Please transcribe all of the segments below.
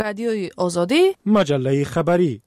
رادیوی آزادی، مجله خبری.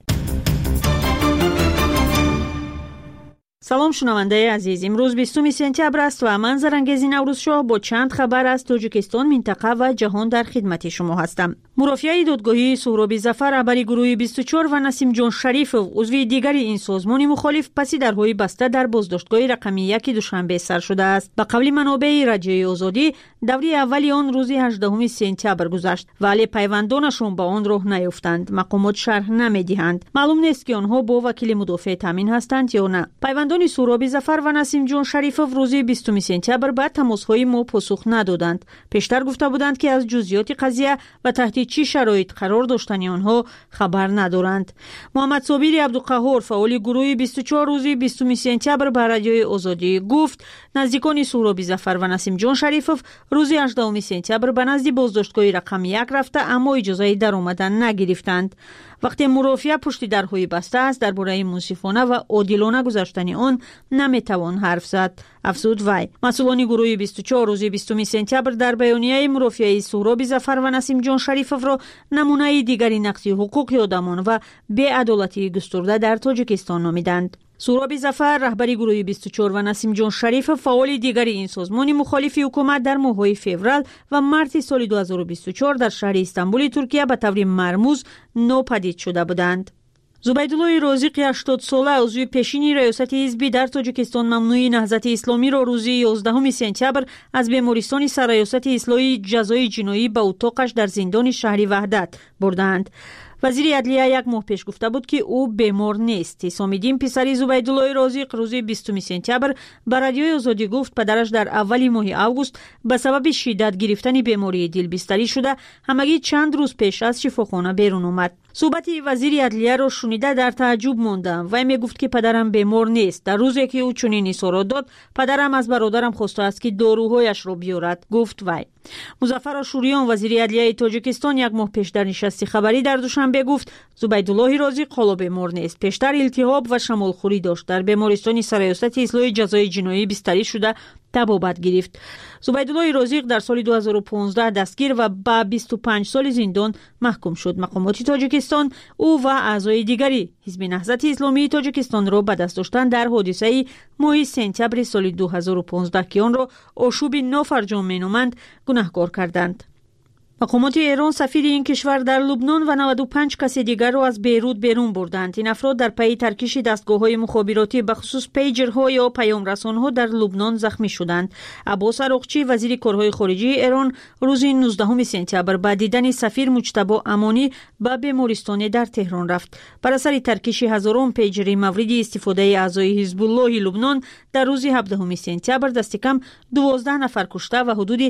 سلام شنونده عزیز، امروز 20 سپتامبر است و من زرنگز نوروز شاه با چند خبر از تاجیکستان، منطقه و جهان در خدمت شما هستم. مرافعه دادگاهی سهراب ظفر رهبر گروه 24 و نسیم جان شریفوف عضو دیگری این سازمان مخالف پس درهای بسته در بازداشتگاه رقمی 1 دوشنبه سر شده است. به قول منابع رادیوی آزادی، دوره اولی آن روز 18 سپتامبر گذشت ولی پیوندانشون به آن راه نیافتند. مقامات شرح نمیدهند. معلوم نیست که آنها با وکیل مدافع تامین هستند یا نه. پیوندان سهراب ظفر و نسیم جان شریفوف روز 20 سپتامبر به تماس‌های ما پاسخ ندادند. پیشتر گفته بودند که از جزئیات قضیه و تحت چه شرایط قرار داشتن آنها خبر ندارند. محمد صابر عبدالقهار فعال گروه 24 روز 20 سپتامبر به رادیوی آزادی گفت نزدیکان سهراب ظفر و نسیم جان شریفوف روز 18 سپتامبر به نزد بازداشتگاه رقم 1 رفته اما اجازه در آمدن نگرفتند. وقتی مرافعه پشت درهای بسته است درباره منصفانه و عادلانه گذشتن آن نمیتوان حرف زد. افزود وی. مسئولان گروه 24 روز 20 سپتامبر در بیانیه مرافعه سهراب ظفر و نسیم جان شریفوف را نمونه دیگری نقض حقوق آدمان و بی‌عدالتی گسترده در تاجیکستان نامیدند. سهراب ظفر رهبر گروه 24 و نسیم جان شریفوف فعال دیگری این سازمان مخالف حکومت در ماه‌های فوریه و مارس سال 2024 در شهر استانبول ترکیه به طور مرموز ناپدید شده بودند. زبیدالله رازق 80 ساله عضو پیشین ریاست حزب در تاجیکستان ممنوع نهضت اسلامی را روز 11 سپتامبر از بیمارستان سرریاست اصلاح جزای جنایی به اتاقش در زندان شهر وحدت بردند. وزیر عدلیه یک ماه پیش گفته بود که او بیمار نیست. حسام‌الدین پسر زبیدالله رازق روز 20 سپتامبر به رادیوی آزادی گفت پدرش در اول ماه اوگوست به سبب شدت گرفتن بیماری دل بستری شده همگی چند روز پیش از شفاخانه بیرون آمد. صحبت وزیر عدلیه را شنیده در تعجب ماندم. وی می گفت که پدرم بیمار نیست. در روزی که او چنین اظهارات داد پدرم از برادرم خواسته است که داروهایش را بیارد، گفت وی. مظفر آشوریان وزیر عدلیه تاجیکستان یک ماه پیش در نشست خبری در دوشنبه گفت زبیدالله رازق حالا بیمار نیست. پیشتر التهاب و شمالخوری داشت. در بیمارستان سرریاست اصلاح جزای جنایی بستری شده تبابت گرفت. زبیدالله رازق در سال 2015 دستگیر و به 25 سال زندان محکوم شد. مقامات تاجیکستان او و اعضای دیگری حزب نهضت اسلامی تاجیکستان را به دست داشتن در حادثه ماه سپتامبر سال 2015 که آن را آشوب نافرجام مینامند گناهکار کردند. مقامات ایران سفیر این کشور در لبنان و 95 کس دیگر را از بیروت بیرون بردند. این افراد در پی ترکیش دستگاه‌های مخابراتی به خصوص پیجرها یا پیام‌رسان‌ها در لبنان زخمی شدند. عباس عراقچی وزیر کارهای خارجه ایران روز 19 سپتامبر با دیدن سفیر مجتبی امانی به بیمارستان در تهران رفت. بر اثر ترکیش هزاران پیجر مورد استفاده اعضای حزب الله لبنان در روز 17 سپتامبر دست کم 12 نفر کشته و حدود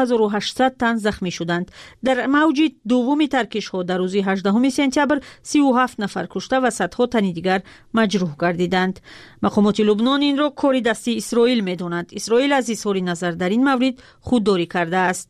2800 تن زخمی شدند. در موج دوم ترکیش ها در روز 18 سپتامبر 37 نفر کشته و صدها تن دیگر مجروح گردیدند. مقامات لبنان این را کار دست اسرائیل می‌دانند. اسرائیل از اظهار نظر در این مورد خودداری کرده است.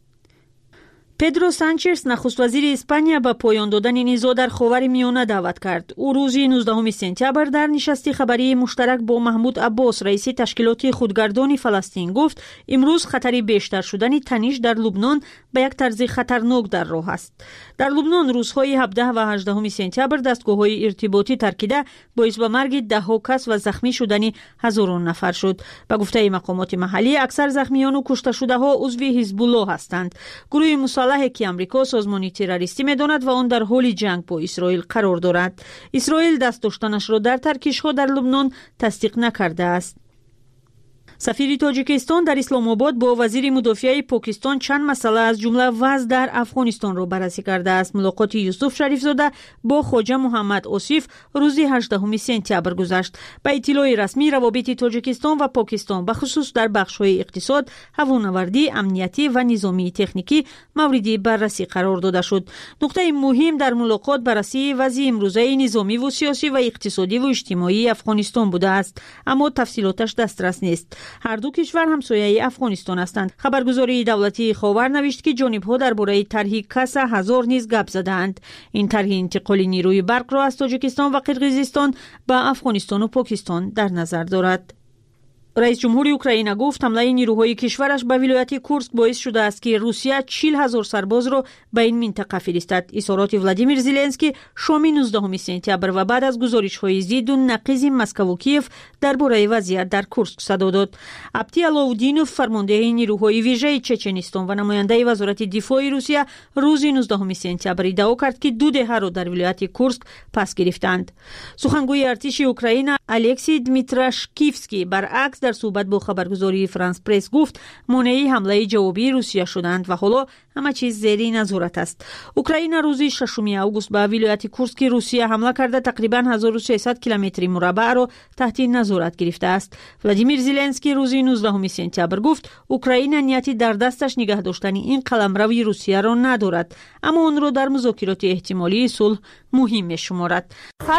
پدرو سانچز نخست وزیر اسپانیا به پایان دادن نزاع در خاورمیانه دعوت کرد. او روز 19 سپتامبر در نشست خبری مشترک با محمود عباس رئیس تشکیلات خودگردان فلسطین گفت امروز خطر بیشتر شدن تنش در لبنان به یک طرز خطرناک در راه است. در لبنان روزهای 17 و 18 سپتامبر دستگاه‌های ارتباطی ترکیده باعث به مرگ ده‌ها کس و زخمی شدن هزاران نفر شد. به گفته مقامات محلی اکثر زخمیان و کشته شده‌ها عضو حزب الله هستند. گروه مسلح که امریکا سازمانی تروریستی می‌داند و آن در حال جنگ با اسرائیل قرار دارد. اسرائیل دست داشتنش را در ترکیش‌ها در لبنان تصدیق نکرده است. سفیر تاجیکستان در اسلام آباد با وزیر مدافع پاکستان چند مسئله از جمله وضع در افغانستان را بررسی کرده است. ملاقات یوسف شریف زاده با خواجه محمد آصف روز 18 سپتامبر گذشت. به اطلاع رسمی روابط تاجیکستان و پاکستان به خصوص در بخش‌های اقتصاد، هوانوردی، امنیتی و نظامی تکنیکی مورد بررسی قرار داده شد. نکته مهم در ملاقات بررسی وضع امروزه نظامی و سیاسی و اقتصادی و اجتماعی افغانستان بوده است، اما تفصیلاتش دسترس نیست. هر دو کشور همسایه افغانستان هستند. خبرگزاری دولتی خاور نوشت که جانب‌ها درباره طرح کسا هزار نیز گپ زدند. این طرح انتقال نیروی برق را از تاجیکستان و قرقیزستان به افغانستان و پاکستان در نظر دارد. رئیس جمهور اوکراین گفت حمله نیروهای کشورش به ولایت کورسک باعث شده است که روسیه 40,000 سرباز را به این منطقه فرستد. اظهارات ولادیمیر زلنسکی شام 19 سپتامبر و بعد از گزارش‌های ضد و نقیض مسکو و کیف درباره وضعیت در کورسک صدا داد. ابتی علاودینوف فرمانده نیروهای ویژه چچنستان و نماینده وزارت دفاع روسیه روز 19 سپتامبر ادعا کرد که 2 دهه را در ولایت کورسک پس گرفتند. سخنگوی ارتش اوکراین الکسی دمیتراشکیفسکی برعکس در صحبت با خبرگزاری فرانس پرس گفت مانع حمله جوابی روسیه شدند و حالا همه چیز زیر نظارت است. اوکراین روز 6 آگوست به ولایت کورسک روسیه حمله کرده تقریبا 1300 کیلومتر مربع را تحت نظارت گرفته است. ولادیمیر زلنسکی روز 19 سپتامبر گفت اوکراین نیتی در دستش نگه داشتن این قلمروی روسیه را ندارد، اما آن را در مذاکرات احتمالی صلح مهم می‌شمارد.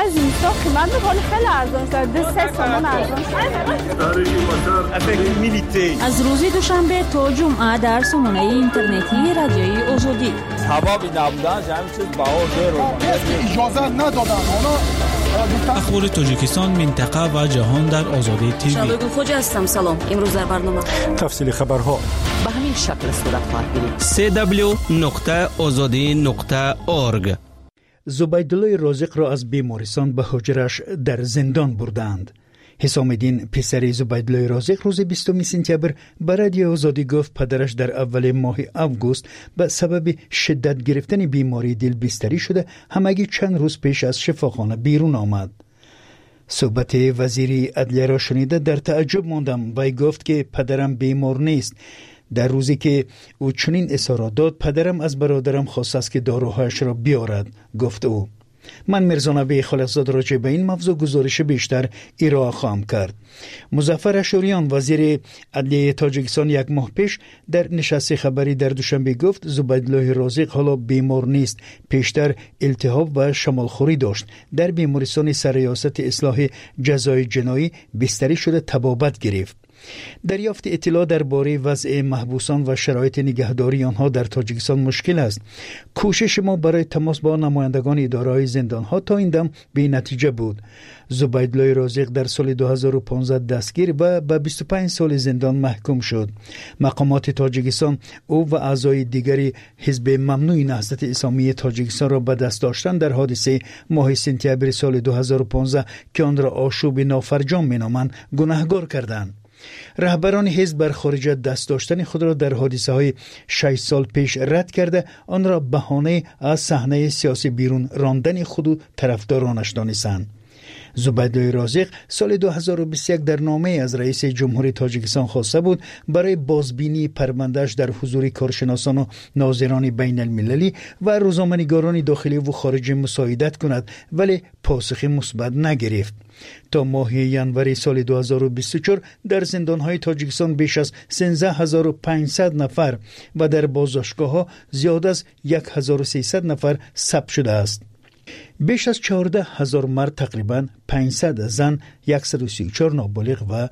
از روز دوشنبه تا جمعه در سامانه اینترنتی رادیوی آزادی اخبار تاجیکستان، منطقه و جهان در آزادی تیوی. شادو خوج هستم. سلام. امروز در برنامه تفصیل خبرها به همین شکل صورت خواهد گرفت. www.azadi.org. زبیدالله رازق را از بیمارستان به حجرش در زندان بردند. حسام الدین پسر زبیدالله رازق روز 20 سپتامبر به رادیو آزادی گفت پدرش در اول ماه آگوست به سبب شدت گرفتن بیماری دل بستری شده، همگی چند روز پیش از شفاخانه بیرون آمد. صحبت وزیر عدلیه را شنیده در تعجب ماندم. وی گفت که پدرم بیمار نیست. در روزی که او چنین اظهارات داد، پدرم از برادرم خواست است که داروهایش را بیارد، گفت او. من مرزانبی خالقزاد راجع به این موضوع گزارش بیشتر ارائه خواهم کرد. مظفر اشوریان وزیر عدلیه تاجیکستان یک ماه پیش در نشست خبری در دوشنبه گفت زبیدالله رازق حالا بیمار نیست، پیشتر التهاب و شمالخوری داشت. در بیمارستان سرریاست اصلاح جزای جنایی بستری شده طبابت گرفت. دریافت اطلاع درباره وضع محبوسان و شرایط نگهداری آنها در تاجیکستان مشکل است. کوشش ما برای تماس با نمایندگان اداره‌های زندان‌ها تا این دم بی نتیجه بود. زبیدالله رازق در سال 2015 دستگیر و به 25 سال زندان محکوم شد. مقامات تاجیکستان او و اعضای دیگری حزب ممنوع نهضت اسلامی تاجیکستان را به دست داشتن در حادثه ماه سپتامبر سال 2015 که آن را آشوب نافرجام می‌نامند گناهکار کردند. رهبران حزب بر خارجیت دست داشتن خود را در حادثه های 6 سال پیش رد کرده، آن را بهانه از صحنه سیاسی بیرون راندن خود و طرفدارانش دانستند. زبیدالله رازق سال 2021 در نامه از رئیس جمهوری تاجیکستان خواسته بود برای بازبینی پروندهش در حضور کارشناسان و ناظران بین المللی و روزنامه‌نگاران داخلی و خارجی مساعدت کند، ولی پاسخ مثبت نگرفت. تا ماه ژانویه سال 2024 در زندان‌های تاجیکستان بیش از 13500 نفر و در بازداشتگاه‌ها زیاد از 1300 نفر ثبت شده است. بیش از 14,000 مرد، تقریباً 500 زن، 134 نابالغ و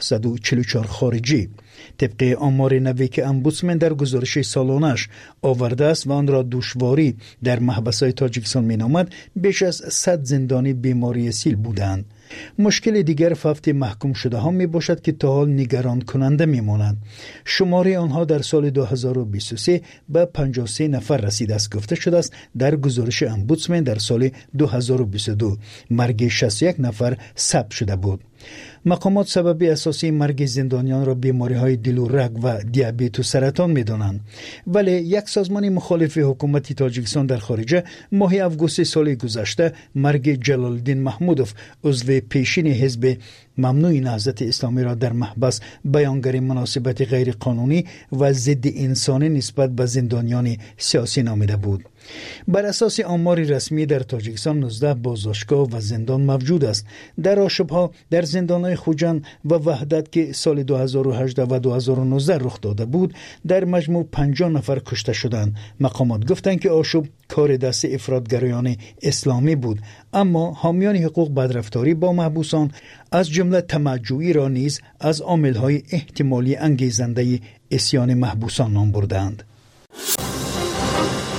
244 خارجی طبق آمار نوی که امبودسمن در گزارش سالانش آورده است و آن را دشواری در محبس‌های تاجیکستان می‌نامد، بیش از 100 زندانی بیماری سیل بودند. مشکل دیگر فقط محکوم شده ها می باشد که تا حال نگران کننده می مانند. شماره آنها در سال 2023 به 53 نفر رسید است گفته شده است در گزارش امبودسمن. در سال 2022 مرگ 61 نفر ثبت شده بود. مقامات سبب اساسی مرگ زندانیان را بیماری‌های دل و رگ و دیابت و سرطان می‌دانند، ولی یک سازمان مخالف حکومت تاجیکستان در خارجه ماه آگوست سال گذشته مرگ جلال الدین محمودوف، عضو پیشین حزب ممنوع نهضت اسلامی، را در محبس بیانگر مناسبت غیر قانونی و ضد انسانی نسبت به زندانیان سیاسی نامیده بود. بر اساس آمار رسمی در تاجیکستان 19 بازداشتگاه و زندان موجود است. در آشوب‌ها در زندان‌های خوجند و وحدت که سال 2018 و 2019 رخ داده بود، در مجموع 50 نفر کشته شدند. مقامات گفتند که آشوب کار دست افراطگرایان اسلامی بود، اما حامیان حقوق بدرفتاری با محبوسان از جمله طمع‌جویی را نیز از عامل‌های احتمالی انگیزنده عصیان محبوسان نام بردند.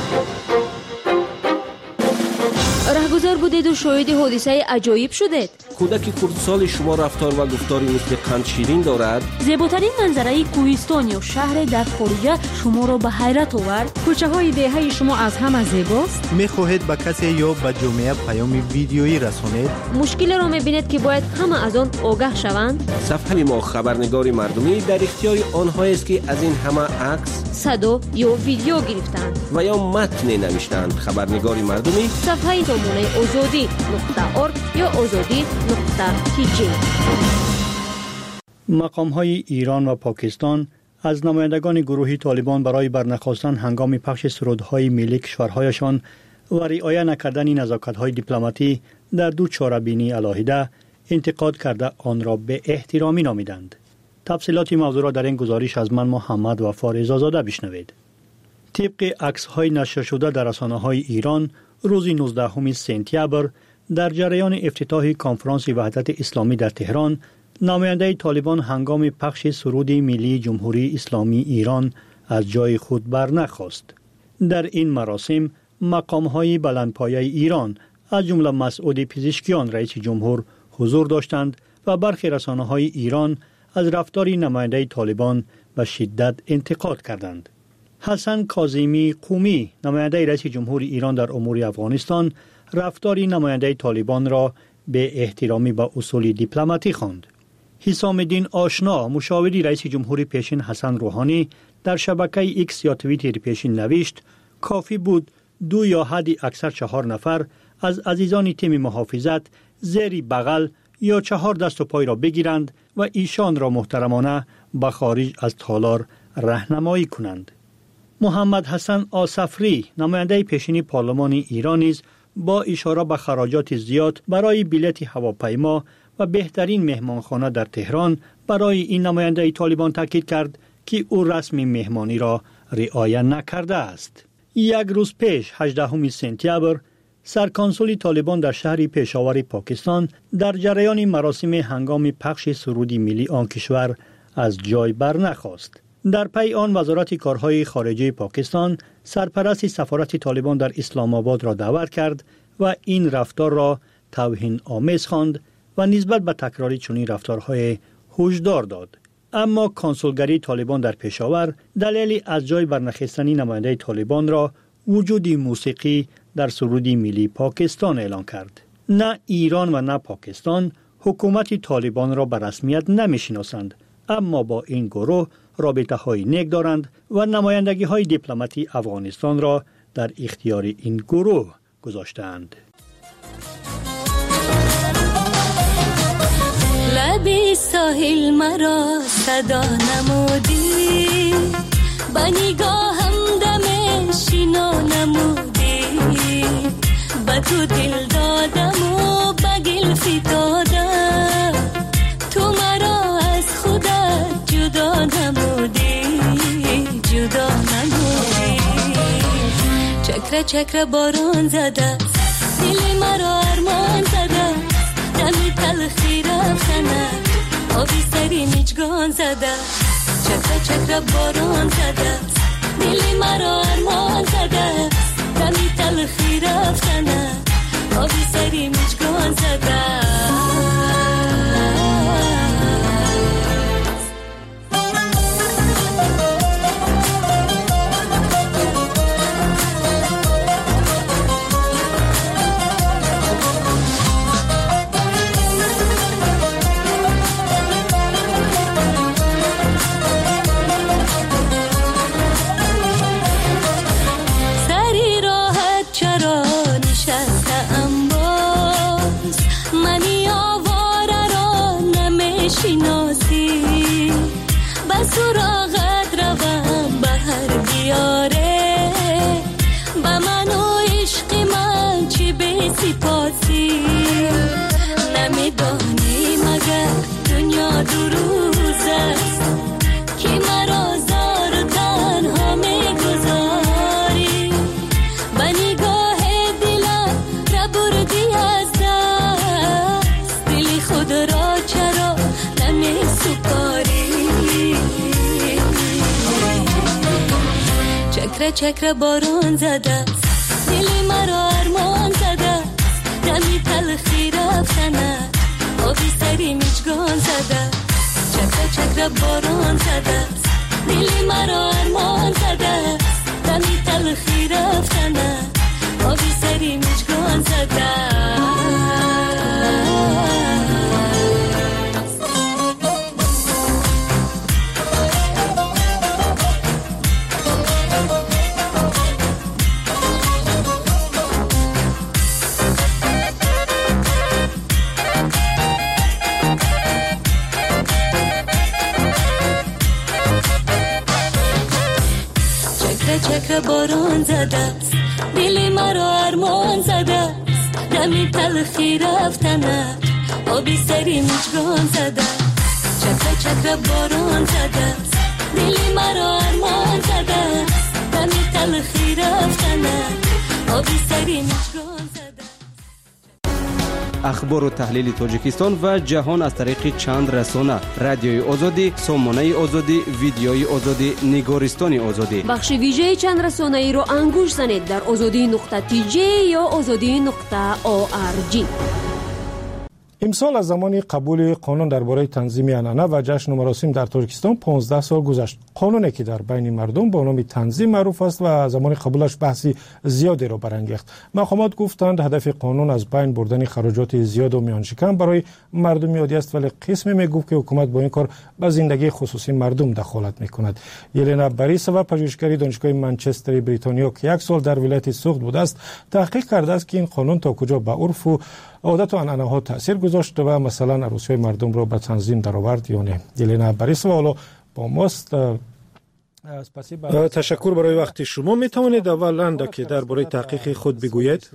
رهگذر بودید و شاهد حادثه عجایب شدید. کودک خردسال شما رفتار و گفتاری مثل قند شیرین دارد؟ زیباترین منظره کوهستان یا شهر در خارج شما را به حیرت آورد؟ کوچه های دهه شما از همه زیباست؟ می‌خواهید به کسی یا به جامعه پیام ویدیویی رسانید؟ مشکل را می‌بینید که باید همه از آن آگاه شوند؟ صفحه ما خبرنگار مردمی در اختیار آنهایی است که از این همه عکس، صدا یا ویدیو گرفتند و یا متن نوشتند. خبرنگار مردمی صفحه سامانه azadi.org یا azadi.tg. مقام‌های ایران و پاکستان از نمایندگان گروه طالبان برای برنخواستن هنگام پخش سرودهای ملی کشورهایشان و رعایت نکردن نزاکت‌های دیپلماتی در دو چاره‌بینی علاهده انتقاد کرده آن را به احترامی نامیدند. تفصیلات موضوع را در این گزارش از من محمد وفا رضازاده بشنوید. طبق عکس‌های نشر شده در رسانه‌های ایران روز 19 سپتامبر در جریان افتتاح کنفرانس وحدت اسلامی در تهران، نماینده طالبان هنگام پخش سرود ملی جمهوری اسلامی ایران از جای خود برنخاست. در این مراسم مقام‌های بلندپایه ایران از جمله مسعود پزشکیان رئیس جمهور حضور داشتند و برخی رسانه‌های ایران از رفتار نماینده طالبان به شدت انتقاد کردند. حسن کاظمی قومی، نماینده رئیس جمهور ایران در امور افغانستان، رفتار نماینده طالبان را به احترامی به اصول دیپلماتی خواند. حسام الدین آشنا، مشاوری رئیس جمهور پیشین حسن روحانی، در شبکه ایکس یا توییتر پیشین نوشت کافی بود 2 یا حدی اکثر 4 نفر از عزیزان تیم محافظت زیر بغل یا 4 دست و پای را بگیرند و ایشان را محترمانه به خارج از تالار راهنمایی کنند. محمد حسن آصفری، نماینده پیشین پارلمان ایران نیز با اشاره به خراجات زیاد برای بلیط هواپیما و بهترین مهمانخانه در تهران برای این نماینده طالبان تاکید کرد که او رسم مهمانی را رعایت نکرده است. یک روز پیش 18 سپتامبر سرکانسول طالبان در شهر پشاور پاکستان در جریان مراسم هنگام پخش سرود ملی آن کشور از جای برنخاست. در پی آن وزارت کارهای خارجه پاکستان سرپرست سفارت طالبان در اسلام آباد را دعوت کرد و این رفتار را توهین آمیز خواند و نسبت به تکراری چنین رفتارهای هشدار داد. اما کنسولگری طالبان در پشاور دلیل از جای برنخستنی نماینده طالبان را وجود موسیقی در سرود ملی پاکستان اعلان کرد. نه ایران و نه پاکستان حکومت طالبان را به رسمیت نمی‌شناسند، اما با این گروه رابطه‌های نیک دارند و نمایندگی‌های دیپلماتی افغانستان را در اختیار این گروه گذاشتند. لبی ساحل مرا صدا نمودی، با نگاهم دم شینا نمودی، با تو دل دادم و با گل فتادم، تو مرا از خودت جدا نمودی، جدا نمودی. چکره چکره باران زده، دل مرا ارمان زده، دمی تلخی رفتنه، آبی سری میچگان زده، چکره چکره باران زده، دل مرا ارمان زده، دمی تلخی رفتنه، آبی سری میچگان زده. سراغت روم به هر دیاره، با من و عشق من چی به سپاسی، نمیدانی مگر دنیا دو روز است که مرا زار و تنها میگذاری، با نگاه دلم را بردی از دست، دل خود را چرا نمیسپاری. چکره چکره باران زده، دل مرا ارمان زده، دمی تلخی رفتنه، زده چکر چکر باران زده دلی مرا ارمان زده دمی تلخی رفتنه آبی سری مشکان زده چکر باران زده است دلی مرا ارمان زده است دمی تلخی رفتنه آبی سری مشگان زده چکر چکر باران زده است دلی مرا ارمان زده است دمی تلخی رفتنه آبی سری مشگان زده. اخبار و تحلیل تاجیکستان و جهان از طریق چند رسانه: رادیوی آزادی، سامانه آزادی، ویدیوی آزادی، نگارستان آزادی. بخش ویژه چند رسانه ای رو انگوش زنید در azadi.tj یا azadi.org. امسال از زمان قبول قانون درباره تنظیم عنعنه و جشن و مراسم در تاجیکستان 15 سال گذشت. قانونی که در بین مردم با نام تنظیم معروف است و زمان قبولش بحثی زیادی را برانگیخت. مقامات گفتند هدف قانون از بین بردن خراجات زیاد و میان شکم برای مردم عادی است، ولی قسمی میگفت که حکومت با این کار به زندگی خصوصی مردم دخالت میکند. یلنا باریسووا، پژوهشگر دانشگاه منچستر بریتانیا که یک سال در ولایت سوخت بوده است، تحقیق کرده است که این قانون تا کجا به عرف و عادت و عنعنه ها تاثیر گذاشت و مثلا عروسی مردم را به تنظیم درآورد یا نه. یلنا باریسووا با ماست. تشکر برای وقت شما. می توانید اولا که درباره تحقیق خود بگویید؟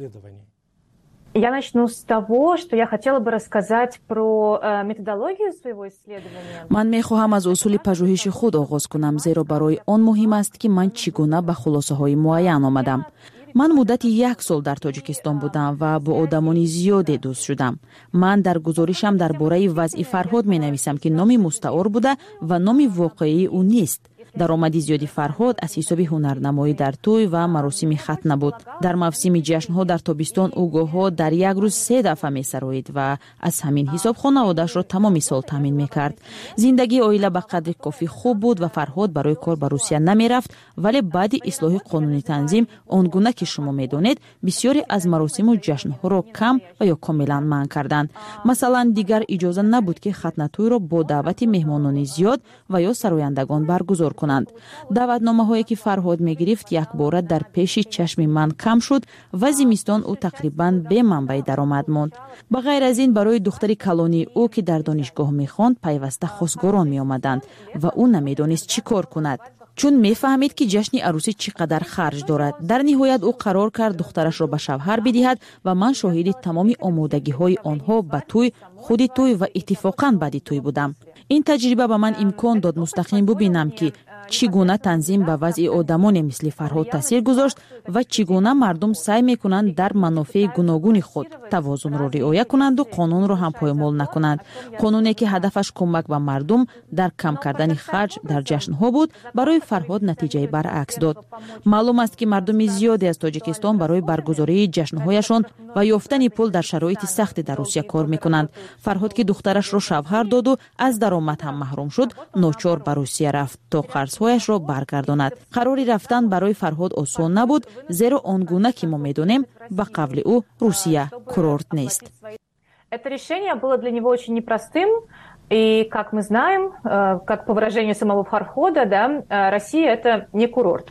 Я начну с того, что я хотела бы рассказать про методологию своего исследования. من می‌خواهم از اصول پژوهش خود آغاز کنم، زیرا برای آن مهم است که من چگونه به خلاصه‌های معین آمدم. من مدت 1 سال در تاجیکستان بودم و با آدمان زیادی دوست شدم. من در گزارشم درباره وضع فرهاد می‌نویسم که نام مستعار بوده و نام واقعی او نیست. درآمدی زیادی فرهاد از حساب هنرنمایی در توی و مراسم ختنه بود. در موسم جشن‌ها در تابستان او گاه‌ها در یک روز 3 دفعه می‌سرایید و از همین حساب خانواده‌اش را تمام سال تامین می‌کرد. زندگی عائله به قدر کافی خوب بود و فرهاد برای کار به روسیه نمی‌رفت، ولی بعد اصلاح قانونی تنظیم آنگونه که شما می‌دانید بسیاری از مراسم و جشن‌ها را کم و یا کاملاً منع کردند. مثلا دیگر اجازه نبود که ختنه توی را با دعوت مهمانان زیاد و یا سرایندگان برگزار کنند. دعوتنامه‌هایی که فرهاد می‌گرفت یک بار در پیش چشم من کم شد و زمستان او تقریباً به منبع درآمد ماند. به غیر از این برای دختری کلانی او که در دانشگاه می‌خواند پیوسته خواستگاران می‌آمدند و او نمی‌دانست چی کار کند، چون می‌فهمید که جشن عروسی چقدر خرج دارد. در نهایت او قرار کرد دخترش را به شوهر بدهد و من شاهد تمام آمادگی‌های آنها به توی، خود توی و اتفاقاً بعد توی بودم. این تجربه به من امکان داد مستقیم ببینم که چگونه تنظیم به وضع آدمان مثل فرهاد تاثیر گذاشت و چگونه مردم سعی میکنند در منافع گوناگون خود توازن را رعایت کنند و قانون را هم پایمال نکنند. قانونی که هدفش کمک به مردم در کم کردن خرج در جشن‌ها بود، برای فرهاد نتیجه برعکس داد. معلوم است که مردم زیادی از تاجیکستان برای برگزاری جشن‌هایشان و یافتن پول در شرایط سخت در روسیه کار میکنند. فرهاد که دخترش را شوهر داد و از درآمد هم محروم شد، ناچار به روسیه رفت تا قرض‌هایش را برگرداند. قراری رفتن برای فرهاد آسان نبود، زیرا آنگونه که ما می‌دانیم به قول او روسیه کورورت نیست. Это решение было для него очень непростым, и как мы знаем, как по выражению самого Фархода, да, Россия это не курорт.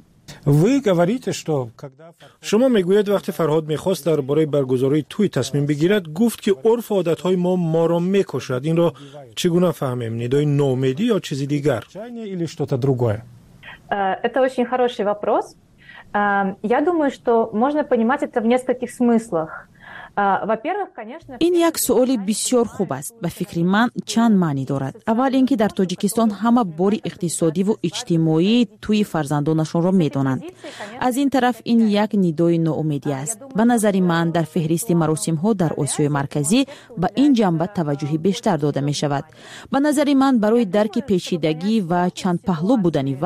شما میگوید وقتی فرهاد میخواست درباره برگزاری توی تصمیم بگیرد، گفت که عرف و عادتهای ما را میکشد. این را چگونه فهمیم؟ ندای نومیدی یا چیزی دیگر؟ Это очень хороший вопрос. Я думаю, что можно понимать это в нескольких смыслах. این یک سوال بسیار خوب است. به فکر من چند معنی دارد. اول اینکه در تاجیکستان همه بار اقتصادی و اجتماعی توی فرزندانشان را میدانند. از این طرف این یک ندای ناامیدی است. به نظر من در فهرست مراسم ها در آسیای مرکزی به این جنبه توجه بیشتر داده می شود. به نظر من برای درک پیچیدگی و چند پهلو بودن وضع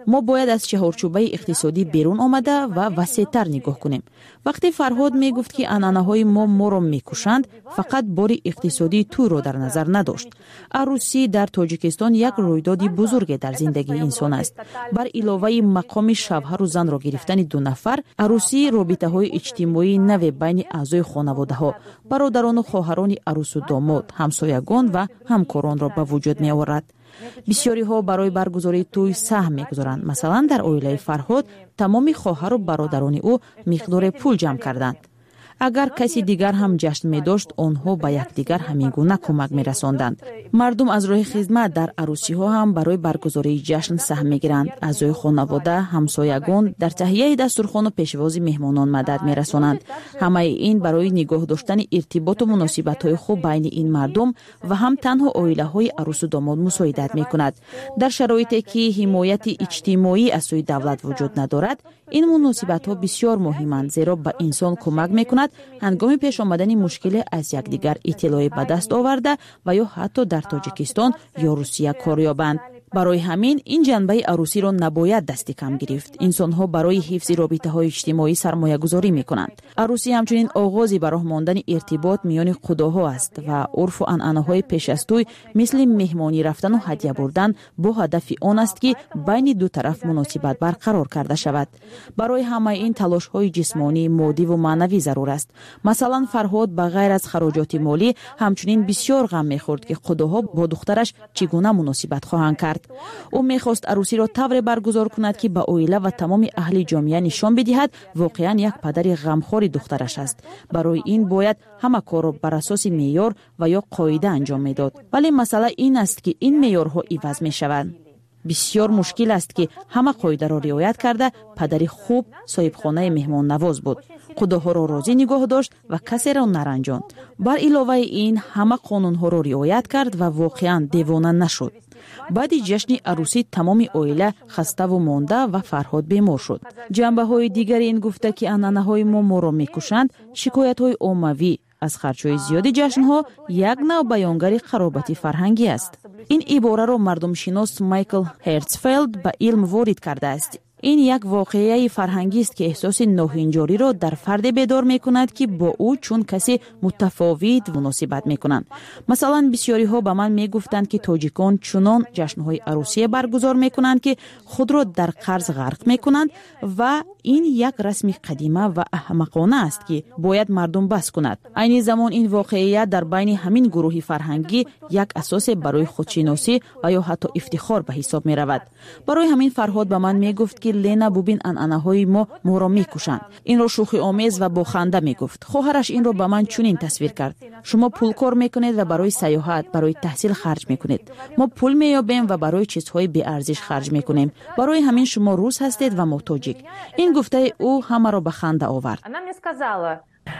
ما باید از چهارچوبه اقتصادی بیرون آمده و وسیع‌تر نگاه کنیم. وقتی فرهاد می گفت که عنعنه‌های ما را میکشند، فقط باری اقتصادی تو را در نظر نداشت. عروسی در تاجیکستان یک رویداد بزرگ در زندگی انسان است. بر علاوه مقام شوهر و زن را گرفتن دو نفر، عروسی رابطه‌های اجتماعی نو بین اعضای خانواده‌ها، برادران و خواهران عروس و داماد، همسایگان و همکاران را به وجود می آورد. بسیاری ها برای برگزاری توی سهم میگذارند. مثلا در عائله فرهاد تمام خواهر و برادران او مقدار پول جمع کردند. اگر کسی دیگر هم جشن می داشت، آنها به یکدیگر همین گونه کمک می رساندند. مردم از راه خدمت در عروسی ها هم برای برگزاری جشن سهم می گیرند. اعضای خانواده، همسایگان در تهیه دسترخوان و پیشواز مهمانان مدد می رسانند. همه این برای نگاه داشتن ارتباط و مناسبت های خوب بین این مردم و هم تنها عائله های عروس و داماد مساعدت می کند. در شرایطی که حمایت اجتماعی از سوی دولت وجود ندارد، این مناسبت ها بسیار مهمند، زیرا به انسان کمک می کند هنگام پیش آمدن مشکل از یکدیگر اطلاع به دست آورده و یا حتی در تاجیکستان یا روسیه کار یابند. برای همین این جنبه عروسی را نباید دست کم گرفت. انسان‌ها برای حفظ رابطه‌های اجتماعی سرمایه‌گذاری می‌کنند. عروسی همچنین آغازی به راه ماندن ارتباط میان خداها است و عرف و عنعنه‌های پیش از توی مثل مهمانی رفتن و هدیه بردن با هدف آن است که بین دو طرف مناسبت برقرار کرده شود. برای همه این تلاش‌های جسمانی، مادی و معنوی ضرور است. مثلا فرهاد به غیر از خراجات مالی همچنین بسیار غم می‌خورد که خداها با دخترش چگونه مناسبت خواهند کرد. او میخواست عروسی را طوری برگزار کند که به عائله و تمام اهل جامعه نشان بدهد واقعا یک پدر غمخوار دخترش است. برای این باید همه کار را بر اساس معیار و یا قاعده انجام میداد. ولی مسئله این است که این معیارها عوض میشوند. بسیار مشکل است که همه قاعده را رعایت کرده پدری خوب صاحب خانه مهمان نواز بود. خداها را راضی نگاه داشت و کسی را نرنجاند. بر علاوه این همه قانونها را رعایت کرد و واقعا دیوانه نشد. بعد جشن عروسی تمام عائله خسته و مانده و فرهاد بیمار شد. جنبه های دیگری این گفته که عنعنه های ما را میکشند، شکایت های عمومی از خرچهای زیاد جشن ها یک نوع بیانگر خرابت فرهنگی است. این عباره را مردم شناس مایکل هرتزفلد به علم وارد کرده است. این یک واقعه فرهنگی است که احساس ناهنجاری را در فرد بیدار می کند که با او چون کسی متفاوت مناسبت می کنند. مثلا بسیاری ها به من می گفتند که تاجیکان چنان جشن‌های عروسی برگزار می کنند که خود را در قرض غرق می کنند و این یک رسم قدیمه و احمقانه است که باید مردم بس کند. عین زمان این واقعیت در بین همین گروه فرهنگی یک اساس برای خودشناسی و یا حتی افتخار به حساب می رود. برای همین فرهاد به من می گفت که لینا ببین عنعنه‌های ما را میکشند. این را شوخی آمیز و با خنده میگفت. خواهرش این را به من چنین تصویر کرد: شما پول کار میکنید و برای سیاحت، برای تحصیل خرج میکنید. ما پول مییابیم و برای چیزهای بی ارزش خرج میکنیم. برای همین شما روس هستید و ما تاجیک. این گفته او همه را به خنده آورد. Она мне сказала,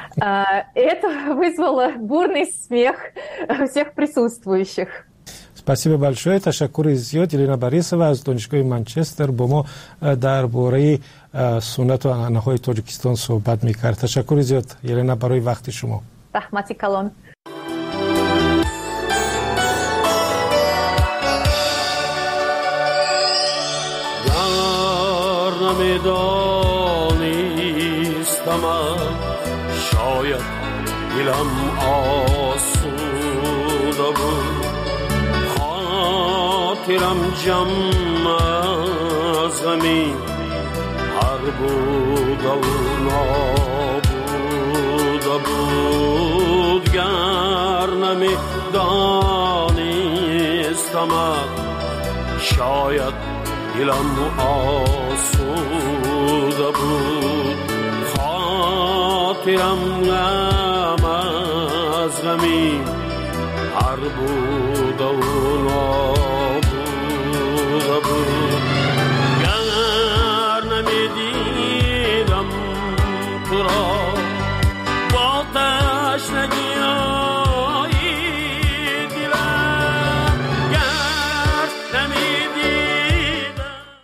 это вызвало бурный смех всех присутствующих. спасибо большое. تشکر زیاد یلینا باریسова از دانشگاه منچستر با ما درباره سنت و عنعنه‌های تاجیکستان صحبت می‌کرد. تشکر زیاد یلینا برای وقت شما. رحمتی کلان. شاید دلم آسوده بود، خاطرم جمع از غمی هر بوده و نابوده بود. گر نمی دانستم شاید دلم آسوده بود، خاطرم غم از غمی هر بوده و نابوده بود. گر نمیدیدم تو را با تشنگی های دلم، گر نمیدیدم.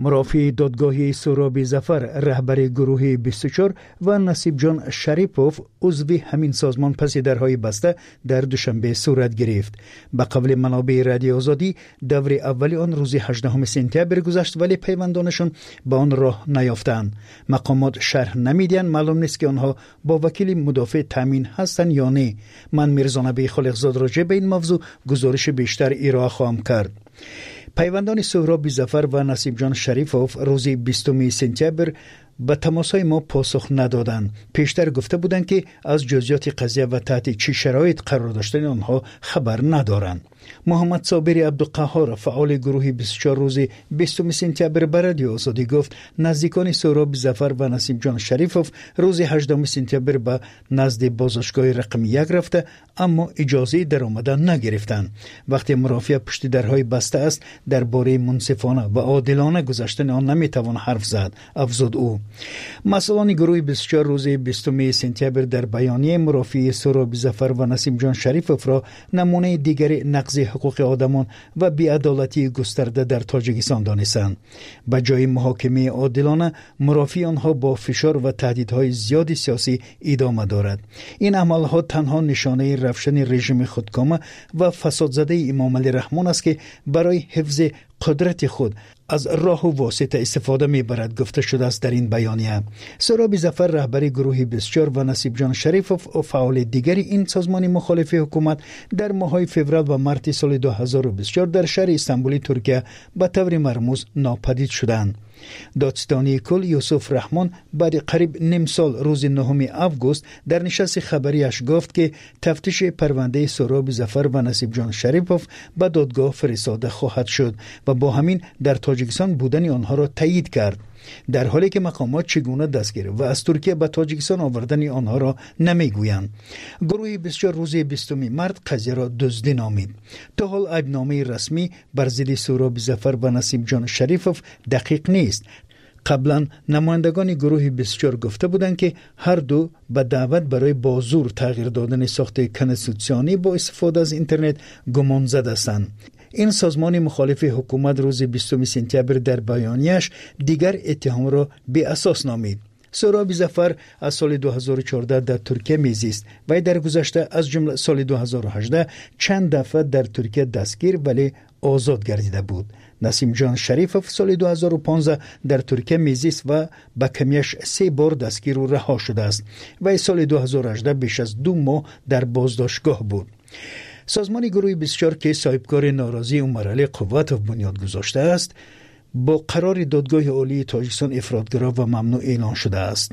مرافع دادگاهی سهراب ظفر رهبر گروه 24 و نصیب جان شریفوف عضو همین سازمان پس درهای بسته در دوشنبه صورت گرفت. به قول منابع رادیو آزادی دور اول آن روز 18 سپتامبر گذشت ولی پیوندانشان به آن راه نیافتند. مقامات شرح نمیدن، معلوم نیست که آنها با وکیل مدافع تامین هستند یا نه. من میرزا نبی خالقزاد راجع به این موضوع گزارش بیشتر ارائه خواهم کرد. پیوندان سهراب ظفر و نصیب جان شریفوف روز 20 سپتامبر به تماس‌های ما پاسخ ندادند. پیشتر گفته بودند که از جزئیات قضیه و تحت چه شرایط قرار داشتن آنها خبر ندارند. محمد صابری عبدالقهار فعال گروه 24 روز 20 سپتامبر به رادیو آزادی گفت نزدیکان سهراب ظفر و نصیب جان شریفوف روز 18 سپتامبر به نزد بازداشتگاه رقم 1 رفته اما اجازه در آمدن نگرفتند. وقتی مرافع پشت درهای بسته است درباره منصفانه و عادلانه گذشتن آن نمیتوان حرف زد، افزود او. مسئولان گروه 24 روز 20 سپتامبر در بیانیه مرافع سهراب ظفر و نصیب جان شریفوف را نمونه دیگر نقض حقوق آدمان و بی‌عدالتی گسترده در تاجیکستان دانستند. به جای محاکمه عادلانه مرافع آنها با فشار و تهدیدهای زیادی سیاسی ادامه دارد. این عملها تنها نشانه رفشن رژیم خودکامه و فسادزده امام علی رحمان است که برای حفظ قدرت خود از راه و واسطه استفاده می‌برد، گفته شده است در این بیانیه. سهراب ظفر رهبر گروه 24 و نصیب جان شریفوف و فعال دیگری این سازمان مخالف حکومت در ماه‌های فوریه و مارس سال 2024 در شهر استانبول ترکیه به طور مرموز ناپدید شدند. دادستانی کل یوسف رحمان بعد قریب نیم سال روز 9 آگوست در نشست خبریش گفت که تفتیش پرونده سهراب ظفر و نصیب جان شریفوف به دادگاه فرستاده خواهد شد و با همین در تاجیکستان بودن آنها را تایید کرد، در حالی که مقامات چگونه دستگیر و از ترکیه به تاجیکستان آوردن آنها را نمیگویند. گروه 24 روز 20 مارس قضیه را دزدی نامید. تا حال عیبنامه رسمی بر ضد سهراب ظفر و نصیب جان شریفوف دقیق نیست. قبلا نمایندگان گروه 24 گفته بودند که هر دو به دعوت برای بازور تغییر دادن ساخت کنستیتوسیونی با استفاده از اینترنت گمان زده هستند. این سازمان مخالف حکومت روز 20 سپتامبر در بیانیه‌اش دیگر اتهام را بی اساس نامید. سهراب ظفر از سال 2014 در ترکیه میزیست و در گذشته از جمله سال 2018 چند دفعه در ترکیه دستگیر ولی آزاد گردیده بود. نصیب جان شریفوف سال 2015 در ترکیه میزیست و با کمیش 3 بار دستگیر و رها شده است و سال 2018 بیش از 2 ماه در بازداشتگاه بود. سازمان گروه 24 که صاحبکار ناراضی عمرعلی قوتوف بنیاد گذاشته است با قرار دادگاه عالی تاجیکستان افراطگرا و ممنوع اعلان شده است.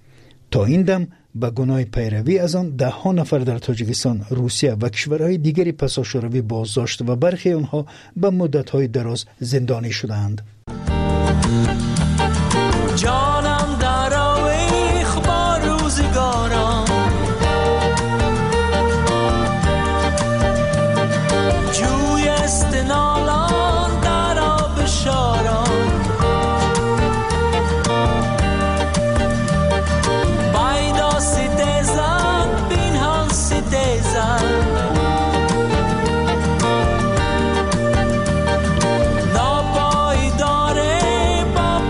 تا این دم به گناه پیروی از آن 10 نفر در تاجیکستان، روسیه و کشورهای دیگری پساشوروی بازداشت و برخی آنها به مدت‌های دراز زندانی شدند. جانم در آویخ با روزگاران، جوی استنالان در آب شاران، بایدا ستیزن بینهان ستیزن، ناپایداره با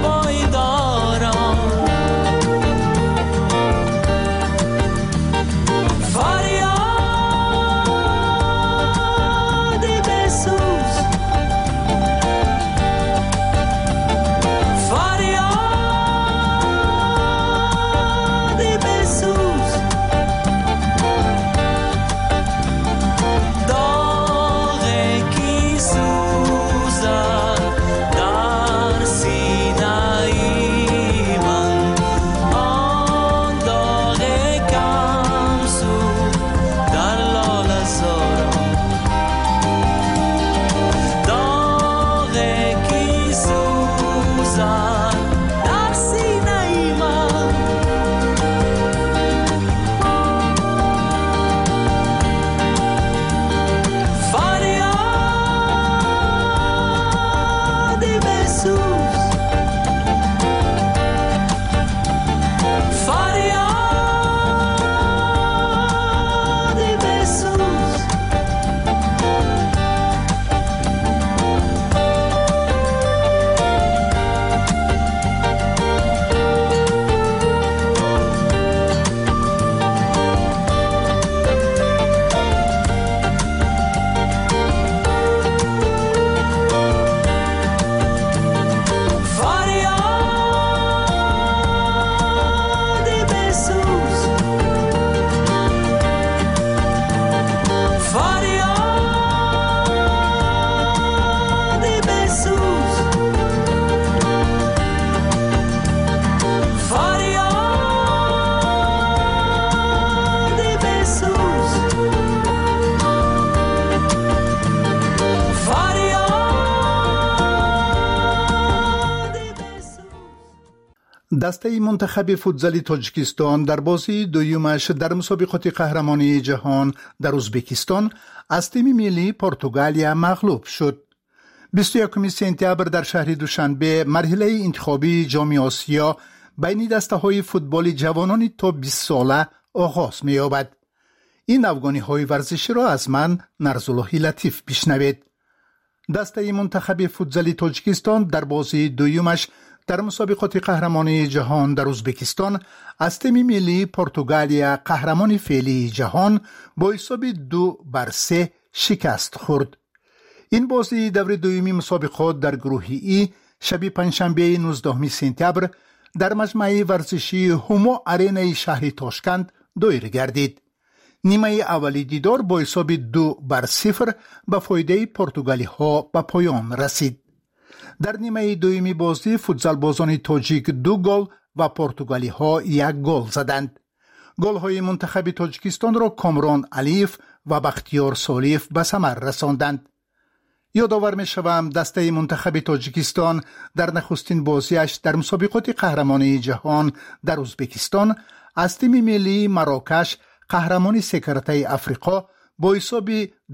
دسته منتخب فوتزال تاجیکستان در بازی دویمش در مسابقات قهرمانی جهان در ازبکستان از تیم ملی پرتغالیا مغلوب شد. 21 سپتامبر در شهر دوشنبه مرحله انتخابی جام آسیا بین دسته‌های فوتبال جوانان تا 20 ساله آغاز می‌یابد. این افغانی‌های ورزشی را از من نرزالله لطیف بشنوید. دسته منتخب فوتزال تاجیکستان در بازی دویمش در مسابقات قهرمانی جهان در ازبکستان از تیم ملی پرتغالیا قهرمان فعلی جهان با حساب 2-3 شکست خورد. این بازی دور دویمی مسابقات در گروه ای شب پنجشنبه 19 سپتامبر در مجمع ورزشی هومو آرینای شهر تاشکند دایر گردید. نیمه اولی دیدار با حساب 2-0 به فایده پرتغالی ها به پایان رسید. در نیمه دویمی بازی فوتزال بازان تاجیک 2 گل و پرتغالی ها 1 گل زدند. گل های منتخب تاجیکستان را کامران علیف و بختیار سالیف به ثمر رساندند. یادآور می‌شوم دسته منتخب تاجیکستان در نخستین بازیش در مسابقات قهرمانی جهان در ازبکستان از تیم ملی مراکش قهرمان سه افریقا با حساب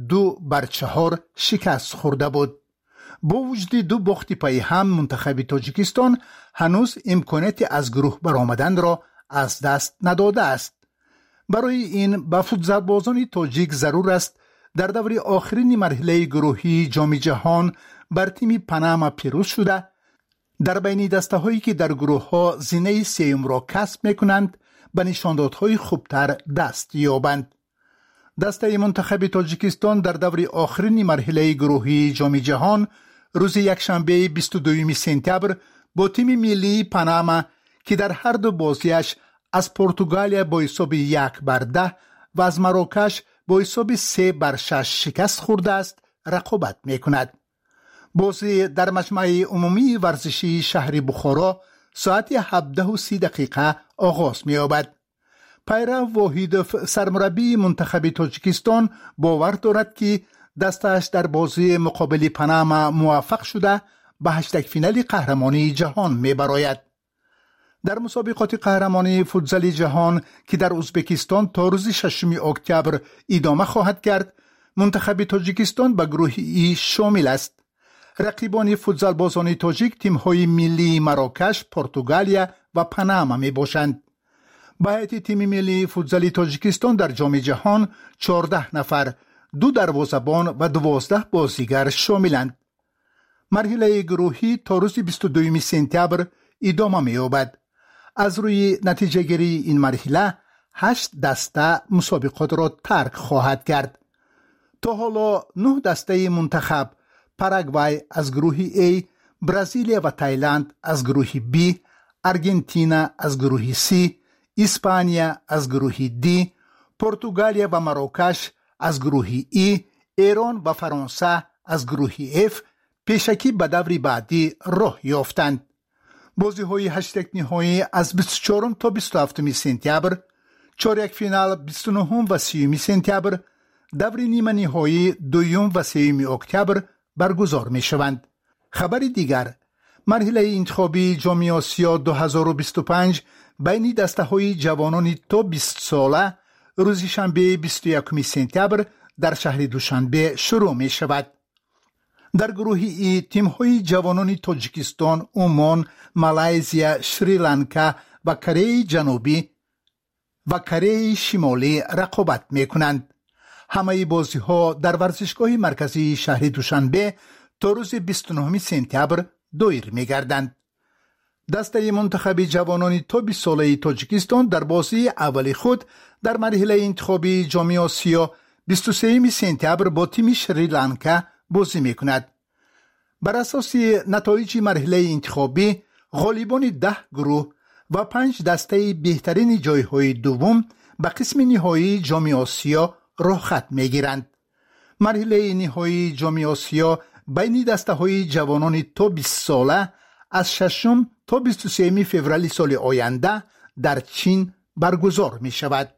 2-4 شکست خورده بود. با وجود 2 باخت پای هم منتخب تاجیکستان هنوز امکانیت از گروه برآمدن را از دست نداده است. برای این به فوتبال بازان تاجیک ضرور است در دور آخرین مرحله گروهی جام جهان بر تیم پاناما پیروز شده در بین دسته‌هایی که در گروه‌ها زینه سوم را کسب می‌کنند به نشاندادهای خوبتر دست یابند. دسته منتخب تاجیکستان در دور آخرین مرحله گروهی جام جهان روز یکشنبه 22 سپتامبر با تیم ملی پاناما که در هر دو بازیش از پرتغالیا با حساب 1-10 و از مراکش با حساب 3-6 شکست خورده است رقابت می‌کند. بازی در مجمع عمومی ورزشی شهر بخارا ساعت 17:30 آغاز می‌یابد. پیرو واحد سرمربی منتخب تاجیکستان باور دارد که دستش در بازی مقابل پاناما موفق شده به 8 فینال قهرمانی جهان می‌براید. در مسابقات قهرمانی فوتزال جهان که در ازبکستان تا روز 6 اکتبر ادامه خواهد کرد، منتخب تاجیکستان به گروه ای شامل است. رقیبان فوتزال بازان تاجیک تیم‌های ملی مراکش، پرتغالیا و پاناما میباشند. به هیئت تیم ملی فوتزال تاجیکستان در جام جهان 14 نفر، 2 دروازه‌بان و 12 بازیگر شاملند. مرحله گروهی تا روز 22 سپتامبر ادامه می‌یابد. از روی نتیجه گیری این مرحله 8 دسته مسابقات را ترک خواهد کرد. تا حالا 9 دسته منتخب پاراگوای از گروه A، برزیل و تایلند از گروه B، ارژانتین از گروه C، اسپانیا از گروه D، پرتغالیا و مراکش از گروه E، ایران و فرانسه از گروه F پیشکی به دور بعدی راه یافتند. بازی های 8 نهایی از 24 تا 27 سپتامبر، چهارک فینال 29 و 30 سپتامبر، دور نیمه نهایی 2 و 3 اکتبر برگزار می شوند. خبر دیگر، مرحله انتخابی جام آسیا 2025 بین دسته های جوانان تا 20 ساله روز شنبه 21 سپتامبر در شهر دوشنبه شروع می شود. در گروه ای تیم های جوانان تاجیکستان، عمان، مالایزیا، شریلانکا و کره جنوبی و کره شمالی رقابت می کنند. همه بازی ها در ورزشگاه مرکزی شهر دوشنبه تا روز 29 سپتامبر دایر می گردند. دسته منتخب جوانان تا 20 ساله تاجیکستان در بازی اول خود در مرحله انتخابی جام آسیا 23 سپتامبر با تیم شریلانکا بازی می کند. بر اساس نتایج مرحله انتخابی غالبان 10 گروه و 5 دسته بهترین جایهای دوم به قسم نهایی جام آسیا راه خط می گیرند. مرحله نهایی جام آسیا بین دسته های جوانان تا 20 ساله از 6 تا 23 فوریه سال آینده در چین برگزار می شود.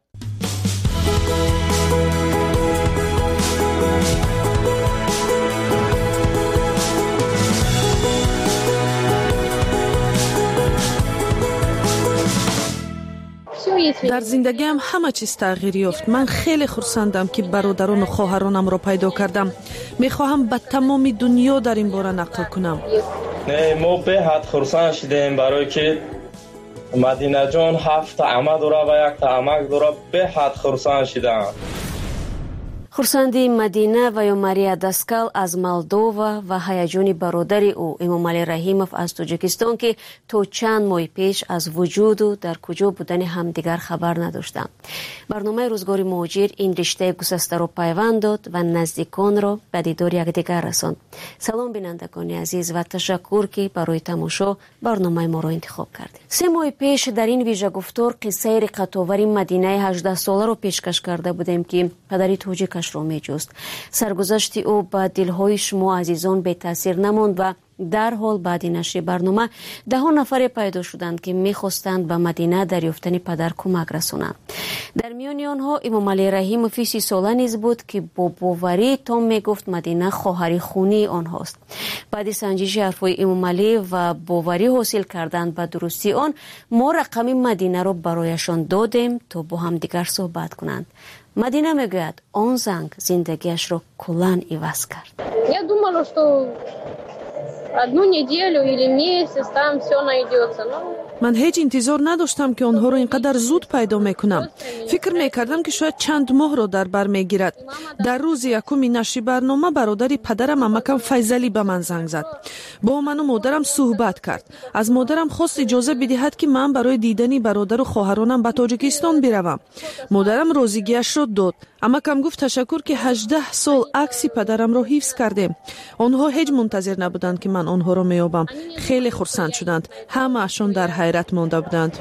در زندگیم همه چیز تغییر یافت. من خیلی خرسندم که برادران و خواهرانم را پیدا کردم. میخواهم به تمام دنیا در این باره نقل کنم. نه، ما به حد خرسند شدیم برای که مدینه جان 7 عمه داره و 1 عمک داره. به حد خرسند شدم. хурсанди Мадина ва ё Мария Даскал аз Молдова ва ҳаяҷони бародари ӯ Эмомалӣ Раҳимов аз Тоҷикистон ки то чанд моҳи пеш аз вуҷуду дар куҷо будани ҳамдигар хабар надоштанд. барномаи рӯзгори муҳоҷир ин риштаи гусастаро пайванд дод ва наздиконро ба дидори якдигар расонд. салом бинандагони азиз ва ташаккур ки барои тамошо барномаи моро интихоб кардед. 3 моҳи пеш дар ин вижагуфтор қиссаи риқатовари Мадинаи 18-соларо пешкаш карда будем ки падари тоҷикаш ро меҷуст. саргузашти ӯ ба дилҳои шумо азизон бетаъсир намонд ва дарҳол баъди нашри барнома даҳо нафаре пайдо шуданд ки мехостанд ба Мадина дар ёфтани падар кӯмак расонанд. дар миёни онҳо Эмомалӣ Раҳимови 30 сола низ буд ки бо боварӣ том мегуфт Мадина хоҳари хунии онҳост. баъди санҷиши ҳарфҳои Эмомалӣ ва боварӣ ҳосил кардан ба дурустии он, мо рақами Мадинаро барояшон додем то бо ҳамдигар суҳбат кунанд. Мадина мегӯяд он занг зиндагиашро куллан иваз кард. Я думала, что 1 неделю или месяц там все найдется. من هیچ انتظار نداشتم که آنها رو اینقدر زود پیدا میکنم. فکر میکردم که شاید چند ماه رو در بر میگیرد. در روز یکم نشر برنامه برادری پدرم عمکم فیضلی به من زنگ زد. با من و مادرم صحبت کرد. از مادرم خواست اجازه بدهد که من برای دیدن برادر و خواهرانم به تاجیکستان بروم. مادرم راضیگیش را داد. عمکم گفت تشکر که 18 سال عکس پدرم را حفظ کردیم. آنها هیچ منتظر نبودند که من آنها را میابم. خیلی خرسند شدند. همه‌شان در حیرت مانده بودند.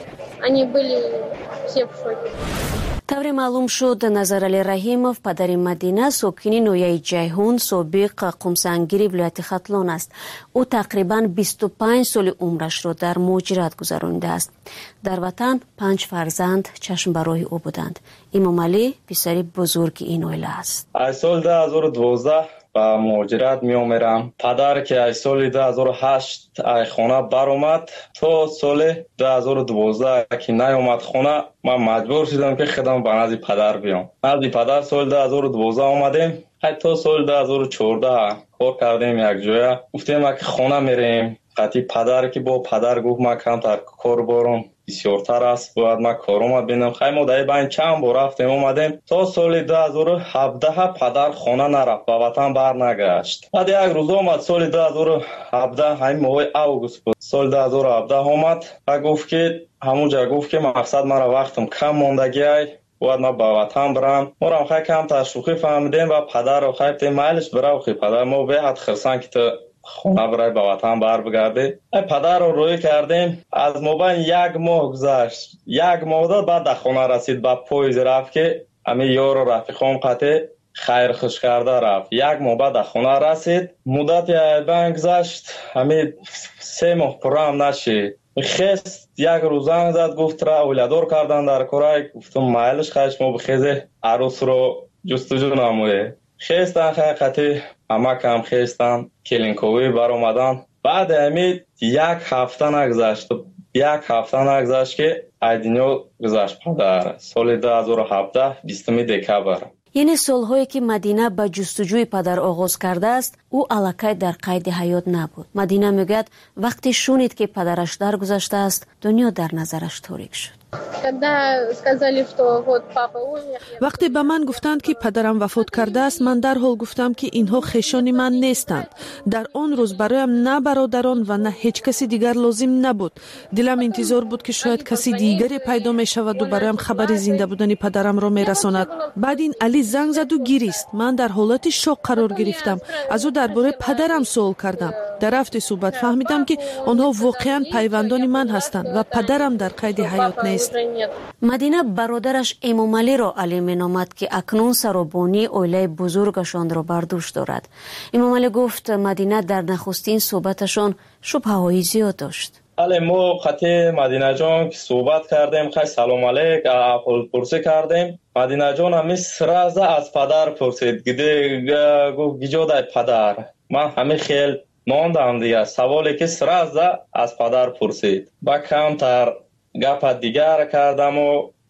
тавре маълум шуд Назаралӣ Раҳимов падари Мадина сокини ноҳияи Ҷайҳун собиқ қумсангири вилояти Хатлон аст. ӯ тақрибан 25 соли умрашро дар муҳоҷират гузаронидааст. дар ватан 5 фарзанд чашмбарои ӯ буданд. Эмомалӣ писари бузурги ин оила аст. аз соли 2012 ба муҳоҷират меомерам. падар ки аз соли 2008 аз хона баромад, то соли 2012 ки наёмад хона, ман маҷбур шудам ки худам ба назди падар биём. назди падар соли 2012 омадем. ҳатто соли 2014 кор кардем якҷоя. гуфтем ки хона мерем. қатъи падар ки бо падар гуфт ман камтар кор борам бисёртар аст, бояд ман коромат бинам. хай мо дар байн чанд бор рафтем омадем. то соли 2017 падар хона нарафт, ба ватан барнагашт. баъд як рӯз омад соли 2017, ҳамин моҳи август буд. соли 2017 омад ва гуфт ки ҳамунҷа гуфт ки мақсад мара вақтам кам мондагиай, бояд ман ба ватан барам. морам хай камтар шӯхӣ фаҳмидем ва падарро хай гуфтем майлиш бирав хи падар, мо беҳад хирсанд ки ту хона барай ба ватан барбигардӣ. падарро рӯӣ кардем. аз мобайн 1 моҳ гузашт. 1 моҳ дод, баъд дар хона расид. ба поиз рафт ки ҳамин ёру рафиқом қатъи хайрхуш карда рафт. 1 моҳ баъд дар хона расид. муддати айбан гузашт. ҳамин 3 моҳ пуррам нашид. хест як рӯз занг зад, гуфт ра оиладор кардан дар корай. гуфтам майлиш хай шумо бихезе арӯсро ҷустуҷӯ намоед. хестан хай қатъи амакам хестан келинковӣ баромадан. баъди ҳамин 1 ҳафта нагузашт. 1 ҳафта нагузашт ки аз дунё гузашт падар. соли 2017 20 декабр. яъне солҳое ки Мадина ба ҷустуҷӯи падар оғоз кардааст, ӯ аллакай дар қайди ҳаёт набуд. Мадина мегӯяд вақте шунид ки падараш даргузаштааст, дунё дар назараш торик шуд. وقتی به من گفتند که پدرم وفات کرده است، من در حال گفتم که اینها خیشان من نیستند. در آن روز برایم نه برادران و نه هیچ کسی دیگر لازم نبود. دلم انتظار بود که شاید کسی دیگری پیدا می شود و برایم خبر زنده بودن پدرم را می رساند. بعد این علی زنگ زد و گریست. من در حالت شوق قرار گرفتم. از او درباره پدرم سوال کردم. در رفت صحبت فهمیدم که آنها واقعا پیوندان من هستند و پدرم در قید حیات نیست. مدینه برادرش امامعلی را علی مینامد که اکنون سرابانی اویله بزرگشان را بر دوش دارد. امامعلی گفت مدینه در نخستین صحبتشان شبهه‌های زیاد داشت. بله، ما خطی مدینه جان که صحبت کردیم، خیلی سلام علیک احوال پرسی کردیم. مدینه جان همی سرازه از پدر پرسید. گفت گیجاده پدر. من همی خیلی ماندم دیگه. سوالی که سرازه از پدر پرسید. با کمتر گپ دیگر کردم و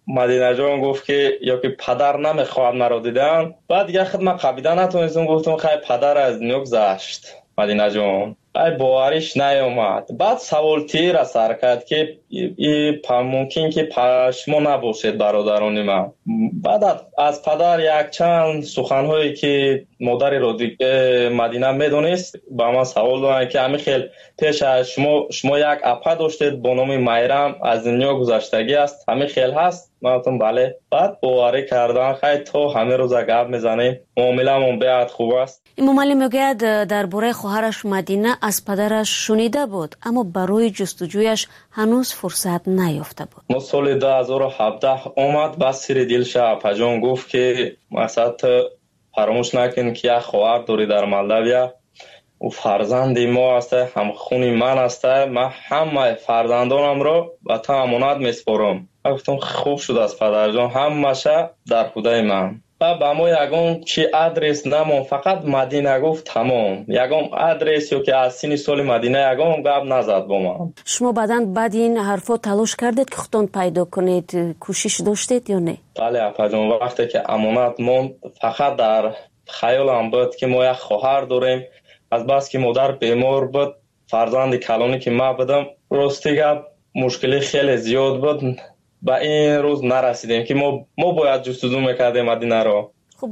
مدینه جان گفت که یا که پدر نمیخواد مرا دیدن. بعد دیگه خدمت قبیده نتونستم، گفتم خیلی پدر از دنیا گذشت مدینه جان، ای باوریش نیامد. بعد سوال تیر سر کرد که ممکن که شما نباشید برادران من. بعد از پدر یک چند سخنهایی که مادری رو مدینه میدونست با من سوال دادن که همین خیلی پیش از شما یک اپا داشتید با نام میرم از دنیا گذشتگی است، همین خیلی هست؟ من گفتم بله. بعد باوری کردن خیلی تو همه روز گپ میزنیم، معامله‌مون بیاد خوب است. این معلم میگوید درباره خواهرش مدینه از پدرش شنیده بود اما برای جستجویش هنوز فرصت نیافته بود. ما سال 2017 اومد با سر دلش اپاجان گفت که مثلا فراموش نکن که یک خواهر داری در مالداویا و فرزند ما است، هم خونی من است، من همه فرزندانم رو به تو امانت میسپارم. گفتم خوب شد از پدر جان، همشه در خدای من. با ما یگان چی ادرس نمون، فقط مدینه گفت تمام. یگان ادرس یا که از سین سال مدینه یگان گپ نزد با من. شما بعد این حرفا تلاش کردید که خودتون پیدا کنید، کوشش داشتید یا نه؟ بله اپا جان، وقتی که امانت موند فقط در خیالم بود که ما یک خواهر داریم. از بس که مادر بیمار بود، فرزند کلانی که ما بودم، راستی گپ مشکلی خیلی زیاد بود. با این روز نرسیدیم که ما باید جستجو میکردیم مدینه رو. خب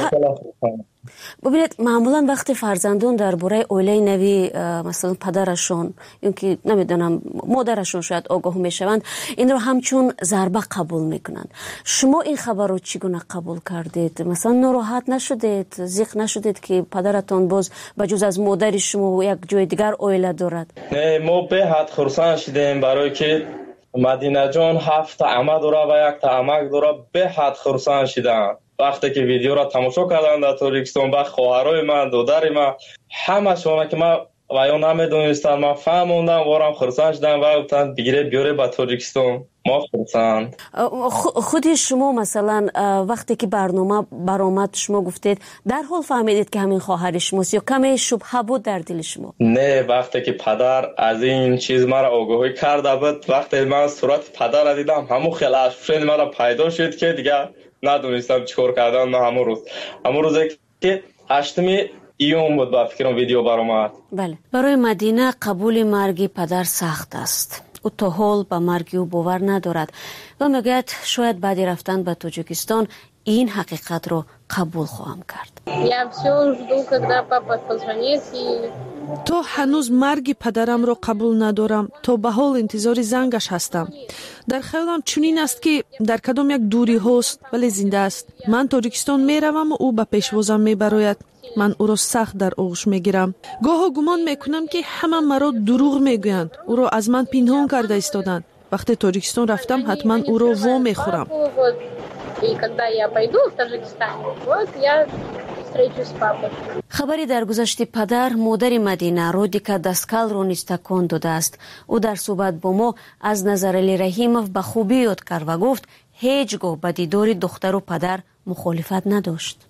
ببینید معمولا وقتی فرزندان درباره اوله نوی مثلا پدرشون یا که نمیدونم مادرشون شاید آگاه میشوند، این رو همچون ضربه قبول میکنند. شما این خبر رو چگونه قبول کردید؟ مثلا ناراحت نشدید، ضیق نشدید که پدرتون باز بجز از مادر شما یک جای دیگر اوله دارد؟ نه، ما به حد خرسان شدیم برای که مدینه جان 7 عمه داره و 1 عمک داره. به حد خرسان شدن وقتی که ویدیو را تماشا کردن در تاجیکستان. با خواهرای من، دادر من، همه شما که من و یا نمیدونستن، من فهموندم وارم خرسان شدن و گفتن بگیره بیاره به تاجیکستان. ما خرسان. خودی شما مثلا وقتی که برنامه برآمد شما گفتید در حال فهمیدید که همین خواهر شماست یا کمی شبهه بود در دل شما؟ نه، وقتی که پدر از این چیز مرا آگاهی کرده بود، وقتی من صورت پدر را دیدم همون خیلی افشین مرا پیدا شد که دیگه ندونستم چیکار کردن. من همون روزی که 8 ایون بود با فکرم ویدیو برآمد. بله، برای مدینه قبول مرگ پدر سخت است. او تا حال به مرگ او باور ندارد و میگوید شاید بعد رفتن به تاجیکستان این حقیقت رو قبول خواهم کرد. تو هنوز مرگ پدرم رو قبول ندارم، تو به حال انتظار زنگش هستم. در خیالم چنین است که در کدام یک دوری هست ولی زنده است. من تاجیکستان میروم و او به پیشوازم میبراید. من او را سخت در آغوش میگیرم. گاه گمان میکنم که همه مرا دروغ میگویند، او را از من پنهان کرده ایستادند. وقتی تاجیکستان رفتم حتما او را وا میخورم. خبری در گذشته پدر مادر مدینه رودیکا داسکال رو نیز تکان داده است. او در صحبت با ما از نظر علی رحیموف به خوبی یاد کرد و گفت هیچگاه به دیدار دختر و پدر مخالفت نداشت.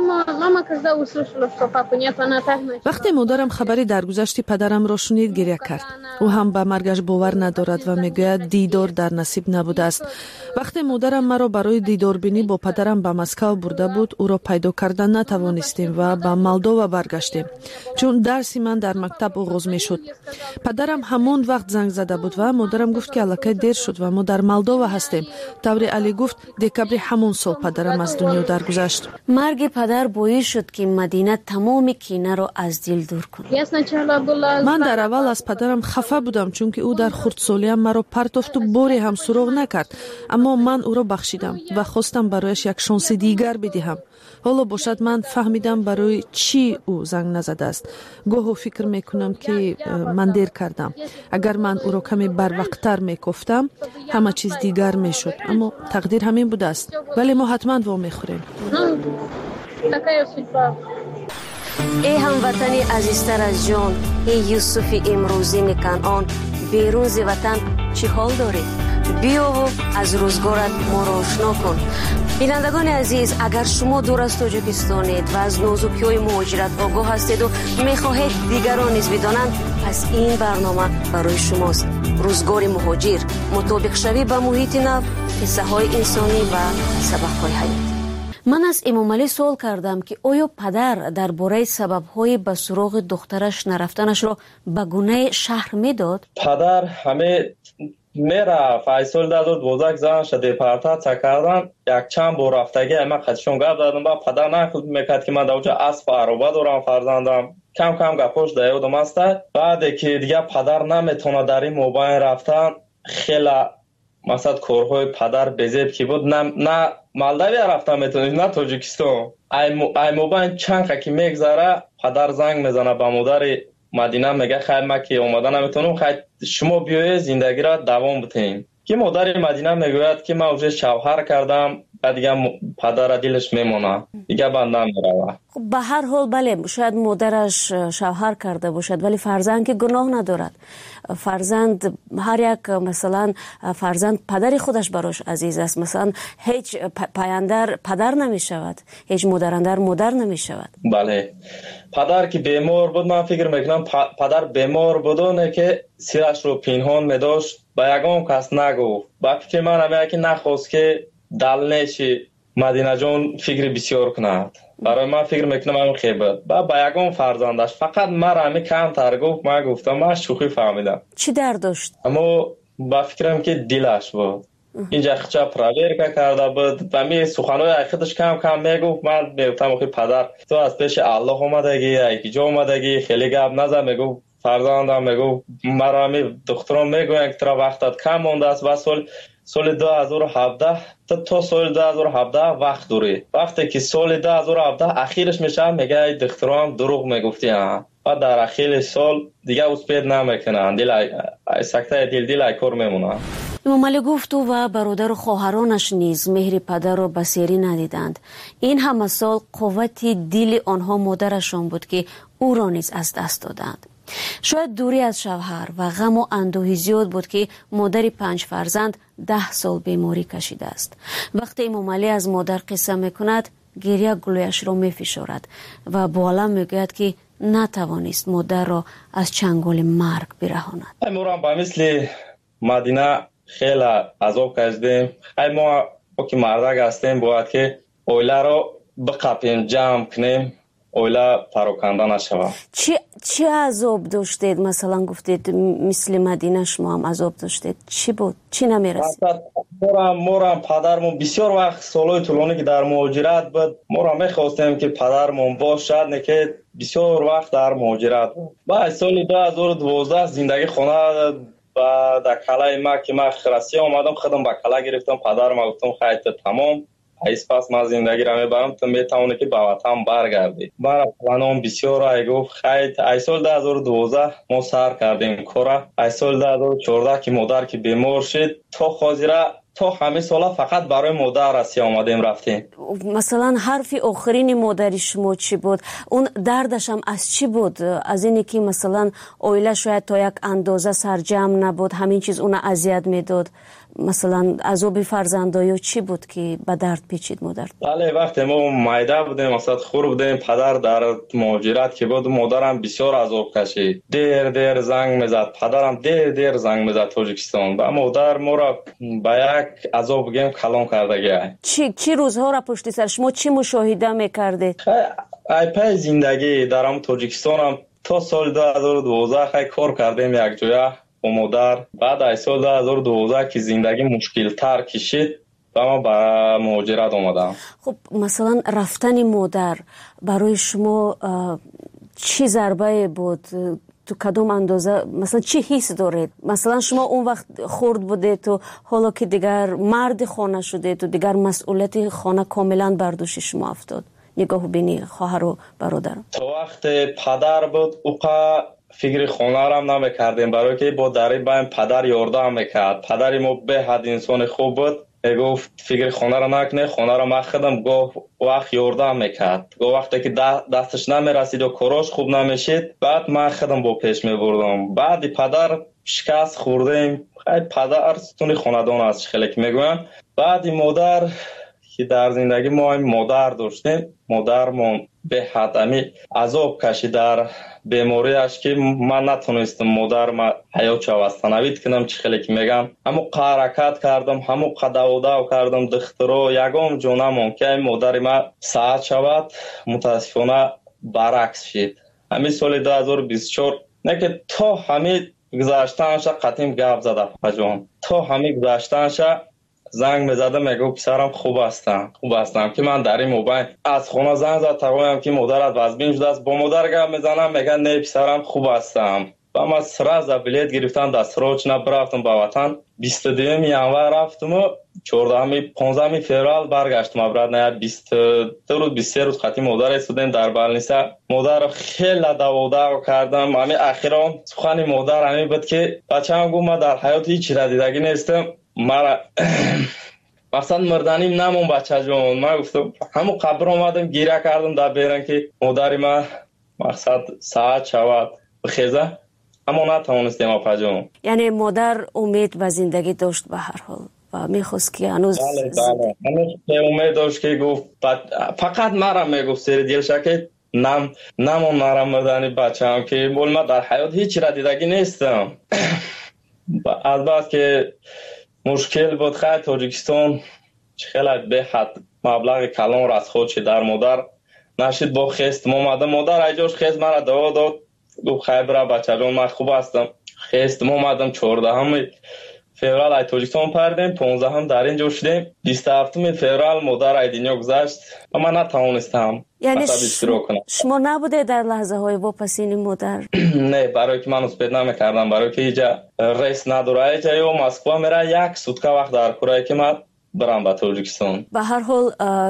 وقتی مادرم خبری درگذشت پدرم را شنید گریه کرد. او هم به مرگش باور ندارد و میگوید دیدار در نصیب نبوده است. وقتی مادرم مرا برای دیدار بینی با پدرم به مسکو برده بود، او را پیدا کردن نتوانستیم و به مالداوا برگشتیم چون درسی من در مکتب آغاز میشد. پدرم همون وقت زنگ زده بود و مادرم گفت که الکی دیر شد و ما در مالداوا هستیم. طوری علی گفت دکبر همون سال پدرم از دنیا درگذشت. مرگ پدر باعث شد که مدینه تمام کینه را از دل دور کند. من در اول از پدرم خفه بودم چون که او در خردسالیم مرا پرتافت و باری هم سراغ نکرد، اما من او را بخشیدم و خواستم برایش یک شانس دیگر بدهم. حالا باشد من فهمیدم برای چی او زنگ نزده است. گاهی فکر میکنم که من دیر کردم. اگر من او را کمی بروقتر میگفتم همه چیز دیگر میشد، اما تقدیر همین بوده است. ولی ما حتما وا میخوریم. ای هموطنی عزیزتر از جان، ای یوسف امروزین کنعان، بیرون ز وطن چه حال داری؟ بیا و از روزگارت ما را آشنا کن. بینندگان عزیز، اگر شما دور از تاجیکستانید و از نازکی‌های مهاجرت آگاه هستید و میخواهید دیگران نیز بدانند، پس این برنامه برای شماست. روزگار مهاجر، مطابق شوی با محیط نو، قصه های انسانی و سبق های حیاتی. من از امامعلی سوال کردم که آیا پدر درباره سبب های به سراغ دخترش نرفتنش را به گونه شهر میداد؟ پدر همه میرفت. ای سال 2012 زنش دیپارتاڅیا کردن، یک چند بار رفتگی من خودشون گپ دادم. با پدر نقل میکرد که من دوجا اسب عروبه دارم، فرزندم کم کم گپاش دیادم است. بعد که دیگه پدر نمیتونه در این موبایل رفتن، خیلی مثلا کارهای پدر بزرگ که بود، نه مالداوی رفتن میتونه، نه تاجیکستان. ای موبایل چند که میگذره پدر زنگ میزنه به مادر مدینه، میگه خیر ما که اومدن نمیتونم، خیر شما بیایید زندگی را دوام بدین. که مادر مدینه میگوید که من вже شوهر کردم، دیگه پدر دلش میمونه، دیگه بندم میره. خب به هر حال بله، شاید مادرش شوهر کرده باشد ولی فرزند که گناه ندارد. فرزند هر یک مثلا فرزند پدر خودش براش عزیز است. مثلا هیچ پایندر پدر نمی شود، هیچ مادراندر مادر نمی شود. بله، پدر که بیمار بود، من فکر میکنم پدر بیمار بودونه که سیرش رو پنهان میداشت، با یگام کس نگفت. با فکر من همه که نخواست که دلنشی مدینه جان فکر بسیار کند. برای من فکر میکنم همین خیبت با یگام فرزندش فقط مرا همین کم تر گفت. من گفتم من شوخی فهمیدم. چی درد داشت؟ اما با فکرم که دلش بود. اینجا خچا پراویر کرده بود و می سخنهای خودش کم کم میگفت. من میگفتم که پدر تو از پیش الله اومدگی، یکی جا اومدگی، خیلی گپ نزن. میگفت فرزندم، میگفت مرا می دخترم میگوین که ترا وقتت کم مونده است و سال 2017 تا سال 2017 وقت دوری. وقتی که سال 2017 اخیرش میشه میگه دخترم دروغ میگفتی ها. و در اخیر سال دیگه اسپید نمیکنن، دل سکته دل کار میمونه. امامعلی گفت او و برادر و خواهرانش نیز مهر پدر را بسیاری ندیدند. این همه سال قوت دل آنها مادرشان بود که او را نیز از دست دادند. شاید دوری از شوهر و غم و اندوهی زیاد بود که مادر 5 فرزند 10 سال بیماری کشیده است. وقتی امامعلی از مادر قصه میکند گریه گلویش را میفشارد و با علم میگوید که نتوانست مادر را از چنگال مرگ برهاند. ما با مثل مدینه خیلی عذاب کشیدیم. ما که مردک هستیم باید که اویله را بقپیم، جمع کنیم، اویله پراکنده نشود. چی عذاب داشتید؟ مثلا گفتید مثل مدینه شما هم عذاب داشتید. چی بود؟ چی نمیرسید؟ مورم پدرمون بسیار وقت سالهای طولانی که در مهاجرت بود، مورم میخواستیم که پدرمون باشد، نه که بسیار وقت در مهاجرت بود. بعد سال 2012 زندگی خانه و در کلای ما که من خرسی آمدم، خودم با کلا گرفتم. پدرم گفتم خیلی تمام ایس پس من زندگی را میبرم، تو میتونی که به وطن برگردی. برای پلانم بسیار ای گفت خیلی. ای سال 2012 ما سر کردیم کارا. ای سال 2014 که مادر که بیمار شد، تا خاطره تا همه سالا فقط برای مادر رسی آمدیم رفتیم. مثلا حرف آخرین مادر شما چی بود؟ اون دردش هم از چی بود؟ از اینی که مثلا اویله شاید تا یک اندازه سرجم نبود، همین چیز اون اذیت میداد؟ مثلا عذاب فرزندایی چی بود که به درد پیچید مادر؟ بله، وقتی ما مایده بودیم، مثلا خور بودیم، پدر در مهاجرت که بود، مادرم بسیار عذاب کشید. دیر زنگ میزد، پدرم دیر زنگ میزد تاجیکستان. و مادر ما را به یک عذاب گیم کلان کرده. چی روزها را پشت سر شما چی مشاهده میکردید؟ ای پای زندگی در تاجیکستان هم تا سال 2012 خیلی کار کردیم یک جایه با مادر. بعد از سال 2012 که زندگی مشکل تر کشید و ما به مهاجرت آمدم. خب مثلا رفتن مادر برای شما چی ضربه بود؟ تو کدوم اندازه مثلا چی حس دارید؟ مثلا شما اون وقت خرد بوده تو، حالا که دیگر مرد خانه شده تو، دیگر مسئولیت خانه کاملا بر دوش شما افتاد. نگاه بینی خواهر و برادر. تو وقت پدر بود اوقا فکر خانه را هم نمیکردیم، برای که با دری بایم پدر یاردم میکرد. پدری ما به حد انسان خوب بود، گفت فکر خانه را نکنه، خانه را مخدم. گفت وقت یاردم میکرد، گفت وقتی که دستش نمیرسید و کاراش خوب نمیشید، بعد من خودم با پیش میبردم. بعد پدر شکست خوردیم. خیلی پدر ستون خاندان است خیلی که میگویم. بعد مادر که در زندگی ما مادر داشتیم. مادرمون به حد عذاب کشید در بیماریش که من نتونستم مادرم حیات شوستنوید کنم. چه خیلی که میگم همو حرکت کردم، همو قداوداو کردم دخترو یگام جونمون که مادر ما ساعت شود متاسفانه برعکس شد. همین سال 2024 نه که تا همین گذاشتنش قطعیم گپ زده پجان، تا همین گذاشتنش زنگ میزده میگه پسرم خوب هستم که من در این موبایل از خونه زنگ زد تقویم که مادرت وزبین شده است. با مادر گپ میزنم میگه نه پسرم خوب هستم. و من سراز بلیت گرفتم دستروچ برفتم به وطن. 22 ینور رفتم و 15 فوریه برگشتم. برات نه 22 روز 23 روز خاطی مادر استودنت در بالنیسا. مادر خیلی داودا کردم. همین اخیرا سخن مادر همین بود که بچه‌ام گفت من در حیات هیچ چیز دیدگی نیستم. مرا مثلا مردنیم نمون بچه جون. من گفتم همون قبر اومدم گیره کردم در بیرن که مادری من مقصد ساعت شود بخیزه، اما نتوانستیم اپا جون. یعنی مادر امید و زندگی داشت به هر حال و میخواست که هنوز بله هنوز امید داشت که گفت فقط مرا میگفت سر دیلش که نمون مرا مردنی بچه هم که بول من در حیات هیچ را دیدگی نیستم. از بعد که مشکل بود خیلی تاجیکستان خیلی به حد مبلغ کلان را از خودش در مادر نشید با خست اومده. مادر ایجاش خست مرا دوا داد گفت خیلی برا بچه جان من خوب هستم. خست اومدم 14 فوریه ای تاجیکستان پردیم، 15 هم در اینجا شدیم. 27 فوریه مادر ای دنیا گذشت و من نتوانستم یعنی شما نبوده در لحظه های واپسین مادر؟ نه، برای که من اسپید نمیکردم، برای که اینجا ریس نداره. اینجا یا مسکو میره یک سوتکه وقت در کره که من برم به تاجیکستان. به هر حال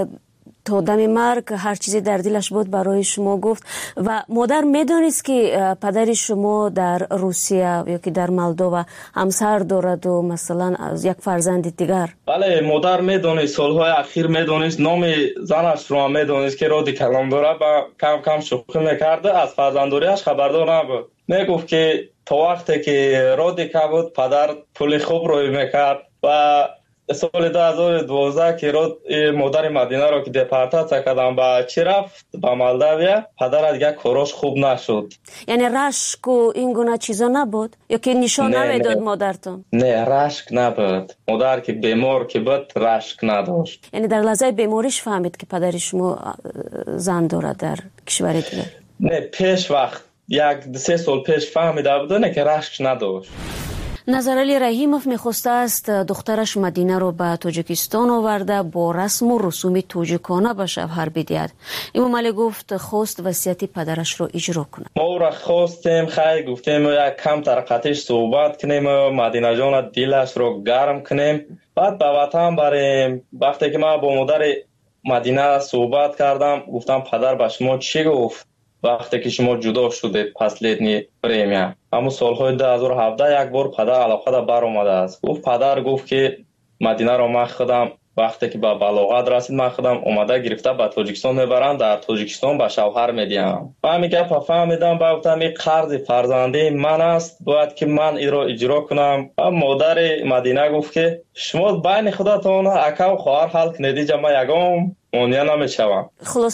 تا دم مرگ هر چیزی در دلش بود برای شما گفت. و مادر میدونست که پدر شما در روسیه یا که در مولدووا همسر دارد و مثلا از یک فرزند دیگر؟ بله مادر میدونست، سالهای اخیر میدونست، نام زنش رو میدونست که رادی کلام داره و کم کم شوخی میکرده. از فرزنداریش خبردار نبود. میگفت که تا وقتی که رادی که بود پدر پول خوب روی میکرد و سال 2012 که مادر مدینه رو که دپارتاسیا کردن به چی رفت به مولداویا، پدر یک کاراش خوب نشد. یعنی رشک و این گونه چیزا نبود یا که نشان نمیداد مادرتون؟ نه رشک نبود. مادر که بیمار که بود رشک نداشت. یعنی در لحظه بیماریش فهمید که پدر شما زن دارد در کشور دیگر؟ نه پیش وقت 1-3 سال پیش فهمیده بود نه که رشک نداشت. نظرعلی رحیموف میخواسته است دخترش مدینه رو به تاجیکستان آورده با رسم و رسوم تاجیکانه به شوهر بدهد. امام علی گفت خواست وصیت پدرش رو اجرا کنه. ما را خواستیم خیلی گفتیم یک کم ترقتش صحبت کنیم، مدینه جان دلش رو گرم کنیم، بعد به وطن بریم. وقتی که من با مادر مدینه صحبت کردم گفتم پدر به شما چی گفت وقتی که شما جدا شده پس لیدنی پریمیا؟ همون سالهای 2017 یک بار پدر علاقه بر اومده است. پدر گفت که مدینه رو من خودم وقتی که به بلاغت رسید من خودم اومده گرفته به تاجیکستان میبرم، در تاجیکستان به شوهر میدیم. من میگم فهمیدم گفتم این قرض فرزندی من است، باید که من این رو اجرا کنم. مادر مدینه گفت که شما بین خودتون اکا و خواهر حل کنید، ما یگام مونیا نمیشوم.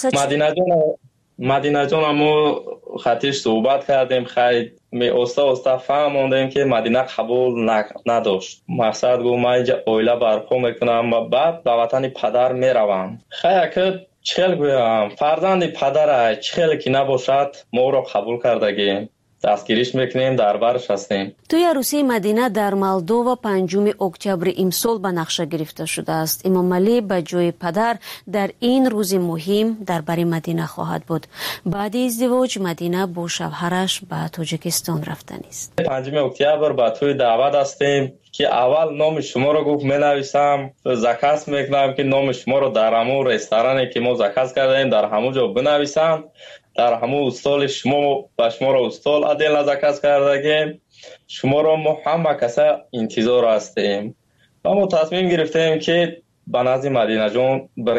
مدینه جان همو خطیش صحبت کردیم، خیلی استا فهموندیم که مدینه قبول نداشت. مقصد گفت من اینجا اویله برپا میکنم و بعد به وطن پدر میروم. خیلی که چخیل گویم فرزند پدر چخیل که نباشد ما رو قبول کردگیم، دستگیریش میکنیم، در برش هستیم. توی عروسی مدینه در مولدووا 5 اکتبر امسال به نقشه گرفته شده است. امام علی به جای پدر در این روز مهم در بر مدینه خواهد بود. بعد ازدواج مدینه با شوهرش به تاجیکستان رفتن است. 5 اکتبر به توی دعوت هستیم که اول نام شما رو گفت مینویسم، زکس میکنم که نام شما رو در همون رستورانی که ما زکس کردیم در همون جا بنویسم، در همون استال شما و شما رو استال عدل نزکس کردگیم، شما رو ما همه کسا انتظار هستیم و ما تصمیم گرفتیم که به نزد مدینه جان بریم.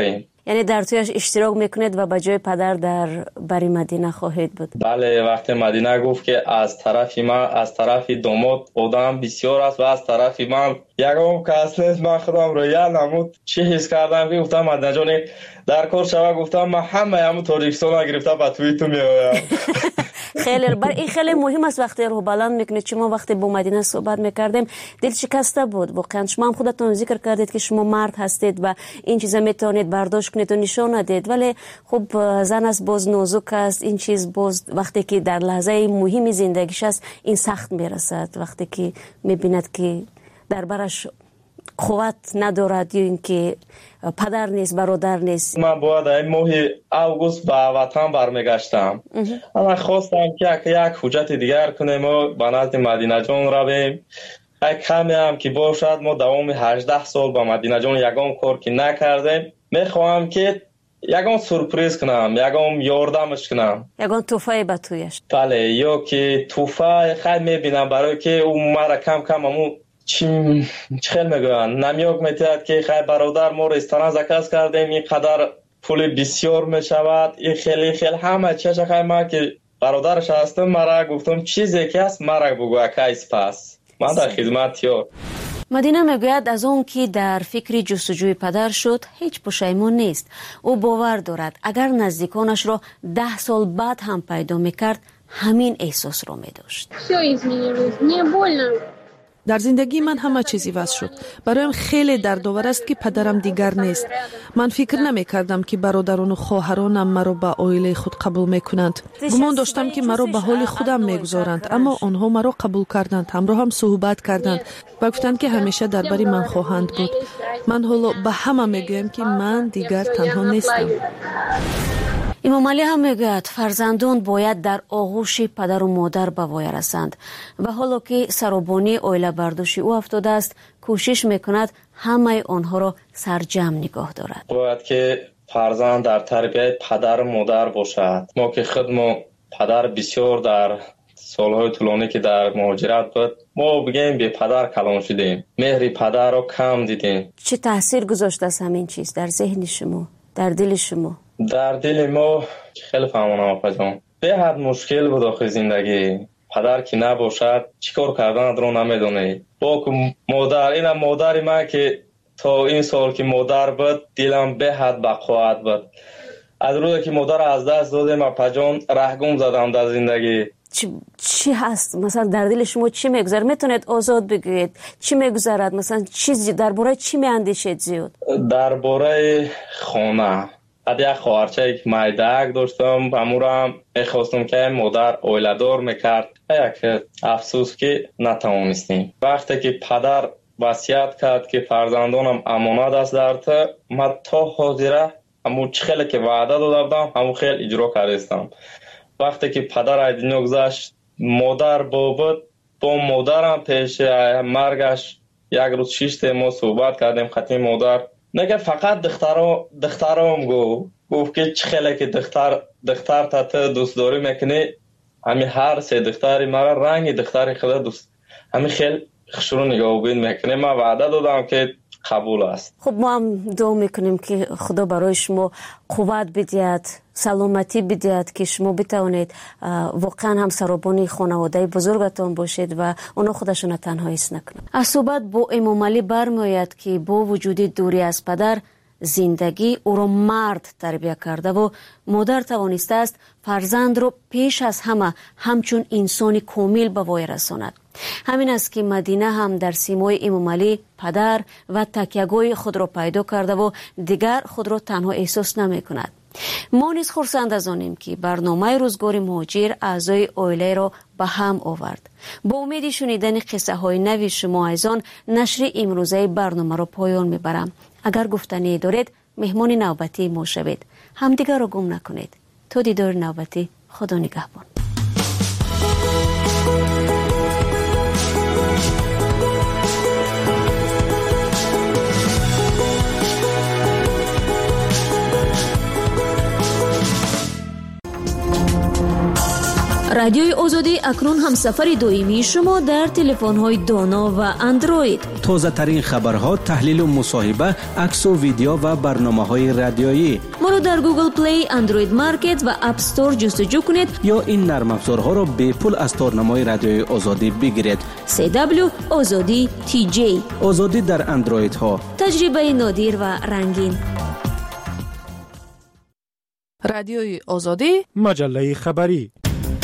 یعنی در تویش اشتراک میکنید و به جای پدر در بری مدینه خواهید بود؟ بله، وقتی مدینه گفت که از طرف من، از طرف داماد آدم بسیار است و از طرف من یکم کس نیست. من خودم رو یاد نمود چی حس کردم که گفتم مدینه جان در کار شوه، گفتم من همه همون تاجیکستان گرفته به توی تو میایم. این خیلی مهم است وقتی رو بلند میکنید. شما وقتی با مدینه صحبت میکردیم دل شکسته بود واقعا. شما هم خودتون ذکر کردید که شما مرد هستید و این چیزا میتونید برداشت کنید و نشان ندید، ولی خب زن است، باز نازک است. این چیز باز وقتی که در لحظه مهمی زندگیش است این سخت میرسد، وقتی که میبیند که در برش قوت ندارد یا اینکه پدر نیست، برادر نیست. من باید این ماه اوگوست به وطن برمیگشتم. اما خواستم که یک حجت دیگر کنیم و به نزد مدینه جان رویم. کمی هم که باشد ما دوام 18 سال با مدینه جان یگام کار که نکردیم. میخواهم که یگام سورپریز کنم، یگام یاردمش کنم، یگام توفای به تویش. بله، یا که توفای خیلی میبینم برای که اون مرا کم کم همون چی خیلی میگوین نمیاک میتید که خیلی برادر ما رو استانه زکاز کردیم، این قدر پول بسیار میشود، این خیلی همه چیز خیلی ما که برادرش هستم مرا گفتم چیزی که هست مرا بگو اکایس پس من در خدمت یا. مدینه میگوید از اون که در فکر جستجوی پدر شد هیچ پشیمون نیست. او باور دارد اگر نزدیکانش را 10 سال بعد هم پیدا میکرد همین احساس را میداشت. در زندگی من همه چیزی واسه شد. برایم خیلی دردآور است که پدرم دیگر نیست. من فکر نمی کردم که برادران و خواهرانم مرا به عائله خود قبول میکنند. گمان داشتم که مرا به حال خودم میگذارند، اما آنها مرا قبول کردند، همراه هم صحبت کردند و گفتند که همیشه در بری من خواهند بود. من حالا به همه میگویم که من دیگر تنها نیستم. امام علی هم میگوید فرزندان باید در آغوش پدر و مادر به وای رسند و حالا که سرابانی عائله برداشت او افتاده است کوشش میکند همه آنها را سرجم نگاه دارد. باید که فرزند در تربیت پدر و مادر باشد. ما که خودمون پدر بسیار در سالهای طولانی که در مهاجرت بود ما بگیم به پدر کلان شدیم، مهر پدر رو کم دیدیم. چه تاثیر گذاشته است همین چیز در ذهن شما، در دل شما؟ در دل ما خیلی فهمانم آقا جان به حد مشکل بود آخه زندگی. پدر که نباشد چیکار کردن رو نمیدونی. با مادر، اینم مادری من که تا این سال که مادر بود دلم به حد بقوت بود. از روزی که مادر از دست دادم آقا جان رهگم زدم در زندگی. چی هست مثلا در دل شما چی میگذره؟ میتونید آزاد بگید چی میگذرد؟ مثلا چیزی درباره چی میاندیشید زیاد؟ درباره خانه. بعد یک خواهرچه یک مایدک داشتم، امورم میخواستم که مادر عائله‌دار میکرد. یک افسوس که نتوانستیم. وقتی که پدر وصیت کرد که فرزندانم امانت است در تو، من تا حاضره همون خیلی که وعده داده بودم همون خیلی اجرا کردم. وقتی که پدر از دنیا گذشت مادر با مادرم پیش مرگش یک روز 6 ما صحبت کردیم. خطی مادر نگه فقط دخترام گفت که چه خیلی که دختر تا دوست داری میکنی، همین هر 3 دختری مرا رنگ دختری خدا دوست همین خیلی خشرو نگاه بین میکنه. من وعده دادم که قبول است. خب ما هم دعا میکنیم که خدا برای شما قوت بدهد، سلامتی بدهد که شما بتوانید واقعا هم سرابانی خانواده بزرگتان باشید و اونا خودشون تنها حس نکنند. از صحبت با امام علی برمیآید که با وجود دوری از پدر زندگی او را مرد تربیت کرده و مادر توانسته است فرزند را پیش از همه همچون انسانی کامل به وای رساند. همین است که مدینه هم در سیمای امام علی پدر و تکیه‌گاه خود را پیدا کرده و دیگر خود را تنها احساس نمی کند. ما نیز خرسند از آنیم که برنامه روزگار مهاجر اعضای عائله را به هم آورد. با امید شنیدن قصه های نوی شما عزیزان نشر امروزه برنامه را پایان میبرم. اگر گفتنی دارید مهمان نوبتی ما شوید. همدیگر را گم نکنید. تا دیدار نوبتی، خدا نگهبان. رادیوی آزادی اکنون هم سفر دائمی شما در تلفن‌های دانا و اندروید. تازه ترین خبرها، تحلیل و مصاحبه، عکس و ویدیو و برنامه‌های رادیویی. ما رو در گوگل پلی، اندروید مارکت و اپ استور جستجو کنید یا این نرم افزارها را به پول از تارنمای رادیوی آزادی بگیرید. CW آزادی TJ. آزادی در اندروید ها. تجربه نادر و رنگین. رادیوی آزادی، مجله خبری.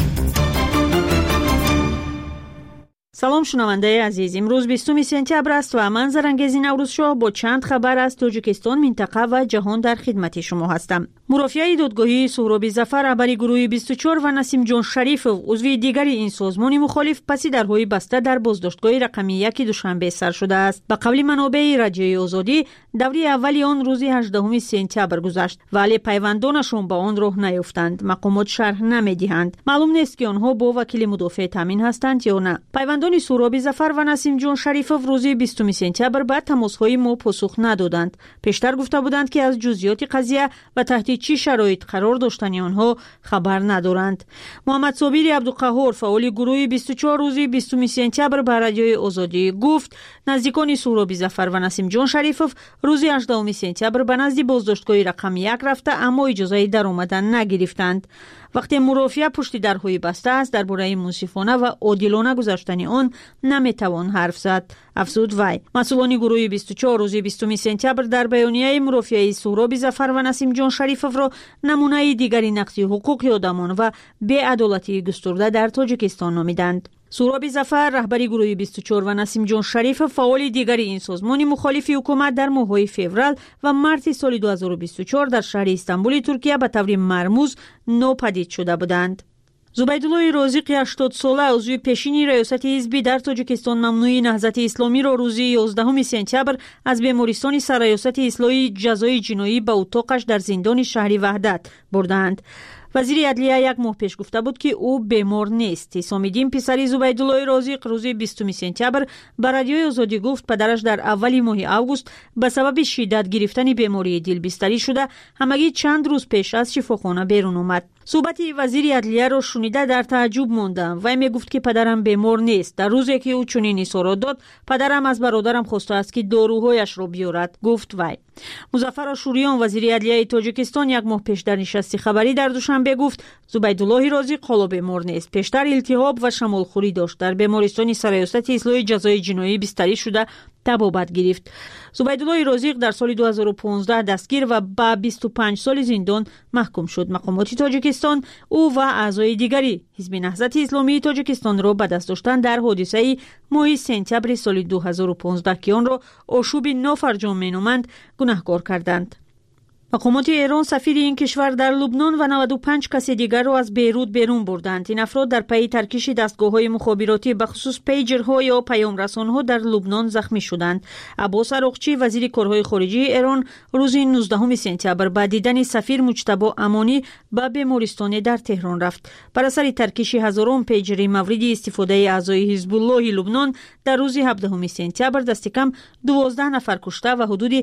سلام شنونده عزیز، امروز 20 سپتامبر است و من زرنگزی نوروز شاه با چند خبر از تاجیکستان، منطقه و جهان در خدمت شما هستم. مرافعه دادگاهی سهراب ظفر رهبر گروه 24 و نسیم جان شریفов عضو دیگری این سازمان مخالف پسی درهای بسته در بازداشتگاه رقمی 1 دوشنبه سر شده است. به قول منابع رادیوی آزادی دوره اولی آن روز 18 سپتامبر گذشت ولی پیوندانشون با آن راه نیافتند. مقامات شرح نمیدهند. معلوم نیست که آنها با وکیل مدافع تامین هستند یا نه. پیوندان سهراب ظفر و نسیم جان شریفov روز 20 سپتامبر به تماس‌های ما پاسخ ندادند. پیشتر گفته بودند که از جزئیات قضیه و تحت چه شرایط قرار داشتن آنها خبر ندارند. محمد صابر عبدالقهار فعال گروه 24 روز 20 سپتامبر به رادیوی آزادی گفت نزدیکان سهراب ظفر و نسیم جان شریفov روز 18 سپتامبر به نزد بازداشتگاه رقم 1 رفته اما اجازه در آمدن نگرفتند. وقتی مرافعه پشت درهای بسته است درباره منصفانه و عادلانه گذشتن آن نمیتوان حرف زد، افزود وی. مسئولان گروه 24 روز 20 سپتامبر در بیانیه مرافعه سهراب ظفر و نسیم جان شریفov را نمونه دیگری نقض حقوق آدمان و بی‌عدالتی گسترده در تاجیکستان نامیدند. سهراب ظفر رهبر گروه 24 و نسیم جان شریفov فعال دیگری این سازمان مخالف حکومت در ماه‌های فوریه و مارس سال 2024 در شهر استانبول ترکیه به طور مرموز ناپدید شده بودند. زبیدالله رازق 80 ساله عضو پیشین ریاست حزب در تاجیکستان ممنوع نهضت اسلامی را روز 11 سپتامبر از بیمارستان سرریاست اصلاح جزای جنایی به اتاقش در زندان شهر وحدت بردند. وزیر عدلیه یک ماه پیش گفته بود که او بیمار نیست. حسام الدین پسر زبیدالله رازق روز 20 سپتامبر به رادیوی آزادی گفت پدرش در اول ماه اوگوست به سبب شدت گرفتن بیماری دل بستری شده همگی چند روز پیش از شفاخانه بیرون آمد. صحبت وزیر عدلیه را شنیده در تعجب ماندم. وی می گفت که پدرم بیمار نیست. در روزی که او چنین اظهارات داد پدرم از برادرم خواسته است که داروهایش را بیارد، گفت وی. مظفر آشوریان وزیر عدلیه تاجیکستان یک ماه پیش در نشست خبری در دوشنبه گفت زبیدالله رازق حالا بیمار نیست. پیشتر التهاب و شمالخوری داشت. در بیمارستان سرریاست اصلاح جزای جنایی بستری شده تبابت گرفت. زبیدالله رازق در سال 2015 دستگیر و به 25 سال زندان محکوم شد. مقامات تاجیکستان او و اعضای دیگری حزب نهضت اسلامی تاجیکستان را به دست داشتن در حادثه ماه سپتامبر سال 2015 که آن را آشوب نافرجام مینامند گناهکار کردند. مقامات ایران سفیر این کشور در لبنان و 95 کس دیگر را از بیروت بیرون بردند. این افراد در پی ترکیش دستگاه‌های مخابراتی به خصوص پیجرها یا پیام‌رسان‌ها در لبنان زخمی شدند. عباس عراقچی وزیر کارهای خارجه ایران روز 19 سپتامبر با دیدن سفیر مجتبی امانی به بیمارستان در تهران رفت. بر اثر ترکیش هزاران پیجر مورد استفاده اعضای حزب الله لبنان در روز 17 سپتامبر دست کم 12 نفر کشته و حدود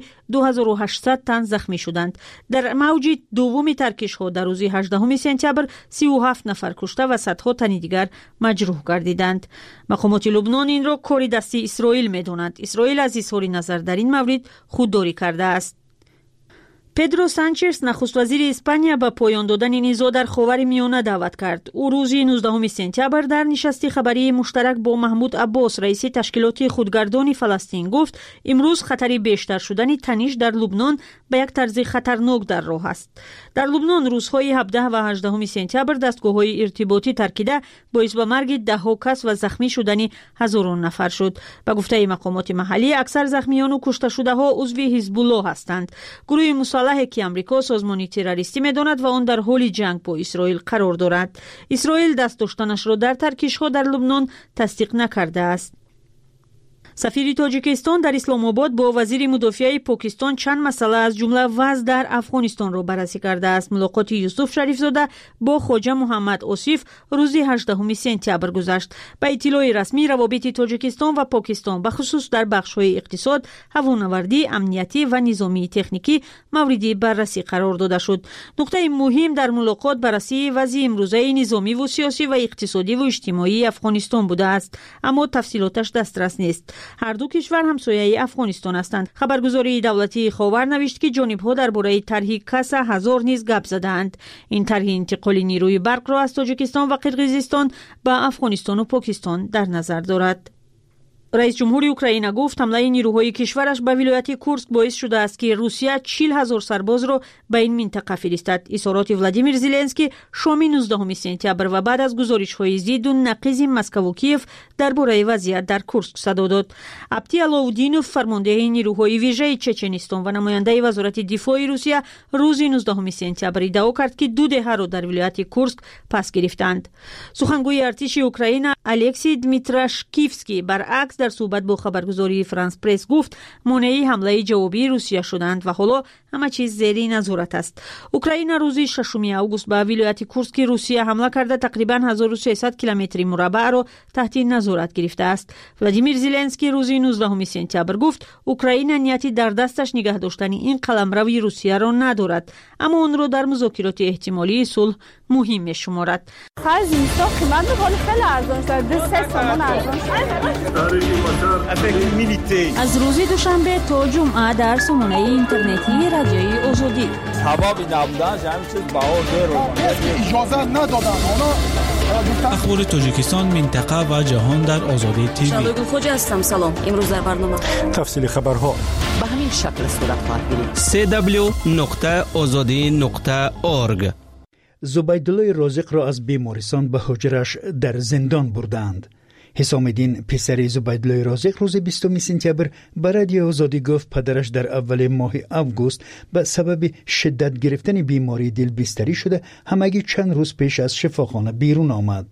2800 تن زخمی شدند. در موج دوم ترکیش ها در روز 18 سپتامبر 37 نفر کشته و صدها تن دیگر مجروح گردیدند. مقامات لبنان این را کار دستی اسرائیل می‌دانند. اسرائیل از اظهار نظر در این مورد خودداری کرده است. پدرو سانچز نخست وزیر اسپانیا به پایان دادن نزاع در خاورمیانه دعوت کرد. او روز 19 سپتامبر در نشست خبری مشترک با محمود عباس رئیس تشکیلات خودگردان فلسطین گفت امروز خطر بیشتر شدن تنش در لبنان به یک طرز خطرناک در راه است. در لبنان روزهای 17 و 18 سپتامبر دستگاه‌های ارتباطی ترکیده باعث به مرگ ده‌ها کس و زخمی شدن هزاران نفر شد. به گفته مقامات محلی اکثر زخمیان و کشته شده‌ها عضو حزب الله هستند. گروه مسلح که امریکا سازمانی تروریستی می‌داند و آن در حال جنگ با اسرائیل قرار دارد. اسرائیل دست داشتنش را در ترکیش‌ها در لبنان تصدیق نکرده است. سفیر تاجیکستان در اسلام آباد با وزیر مدافع پاکستان چند مسئله از جمله وضع در افغانستان را بررسی کرده است. ملاقات یوسف شریفزاده با خواجه محمد آصف روز 18 سپتامبر گذشت. به اطلاع رسمی روابط تاجیکستان و پاکستان به خصوص در بخش‌های اقتصاد، هوانوردی، امنیتی و نظامی تکنیکی مورد بررسی قرار داده شد. نکته مهم در ملاقات بررسی وضع امروزه نظامی و سیاسی و اقتصادی و اجتماعی افغانستان بوده است، اما تفصیلاتش دسترس نیست. هر دو کشور همسایه افغانستان هستند. خبرگزاری دولتی خاور نوشت که جانب‌ها درباره طرح کاس 1000 نیز گپ زدند. این طرح انتقال نیروی برق را از تاجیکستان و قرقیزستان به افغانستان و پاکستان در نظر دارد. رئیس جمهور اوکراین گفت حمله نیروهای کشورش به ولایت کورسک باعث شده است که روسیه 40,000 سرباز را به این منطقه فرستد. اظهارات ولادیمیر زلنسکی شام 19 سپتامبر و بعد از گزارش‌های ضد و نقیض مسکو و کیف درباره وضعیت در کورسک صدا داد. ابتی علاودینوف فرمانده نیروهای ویژه چچنستان و نماینده وزارت دفاع روسیه روز 19 سپتامبر ادعا کرد که 2 دهه را در ولایت کورسک پس گرفتند. سخنگوی ارتش اوکراین الکسی دمیتراشکیفسکی برعکس در صحبت با خبرگزاری فرانس پرس گفت مانع حمله جوابی روسیه شدند و حالا همه چیز زیر نظارت است. اوکراین روز 6 آگوست به ولایت کورسک روسیه حمله کرده تقریبا 1300 کیلومتر مربع را تحت نظارت گرفته است. ولادیمیر زلنسکی روز 19 سپتامبر گفت اوکراین نیتی در دستش نگه داشتن این قلمرو روسیه را ندارد، اما آن را در مذاکرات احتمالی صلح مهم می‌شمارد. خرج‌ها قیمت خیلی ارزان شده، 3 تومان ارزان شده. از روز دوشنبه تا جمعه در سامانه اینترنتی رادیوی آزادی اخبار تاجیکستان، منطقه و جهان در آزادی تیوی. شادو خوجا هستم. سلام. امروز در برنامه تفصیل خبرها به همین شکل صورت خواهد گرفت. www.azadi.org. زبیدالله رازق را از بیمارستان به حجرش در زندان بردند. حسام الدین پسر زبیدالله رازق روز 20 سپتامبر به رادیو آزادی گفت پدرش در اول ماه آگوست به سبب شدت گرفتن بیماری دل بستری شده، همگی چند روز پیش از شفاخانه بیرون آمد.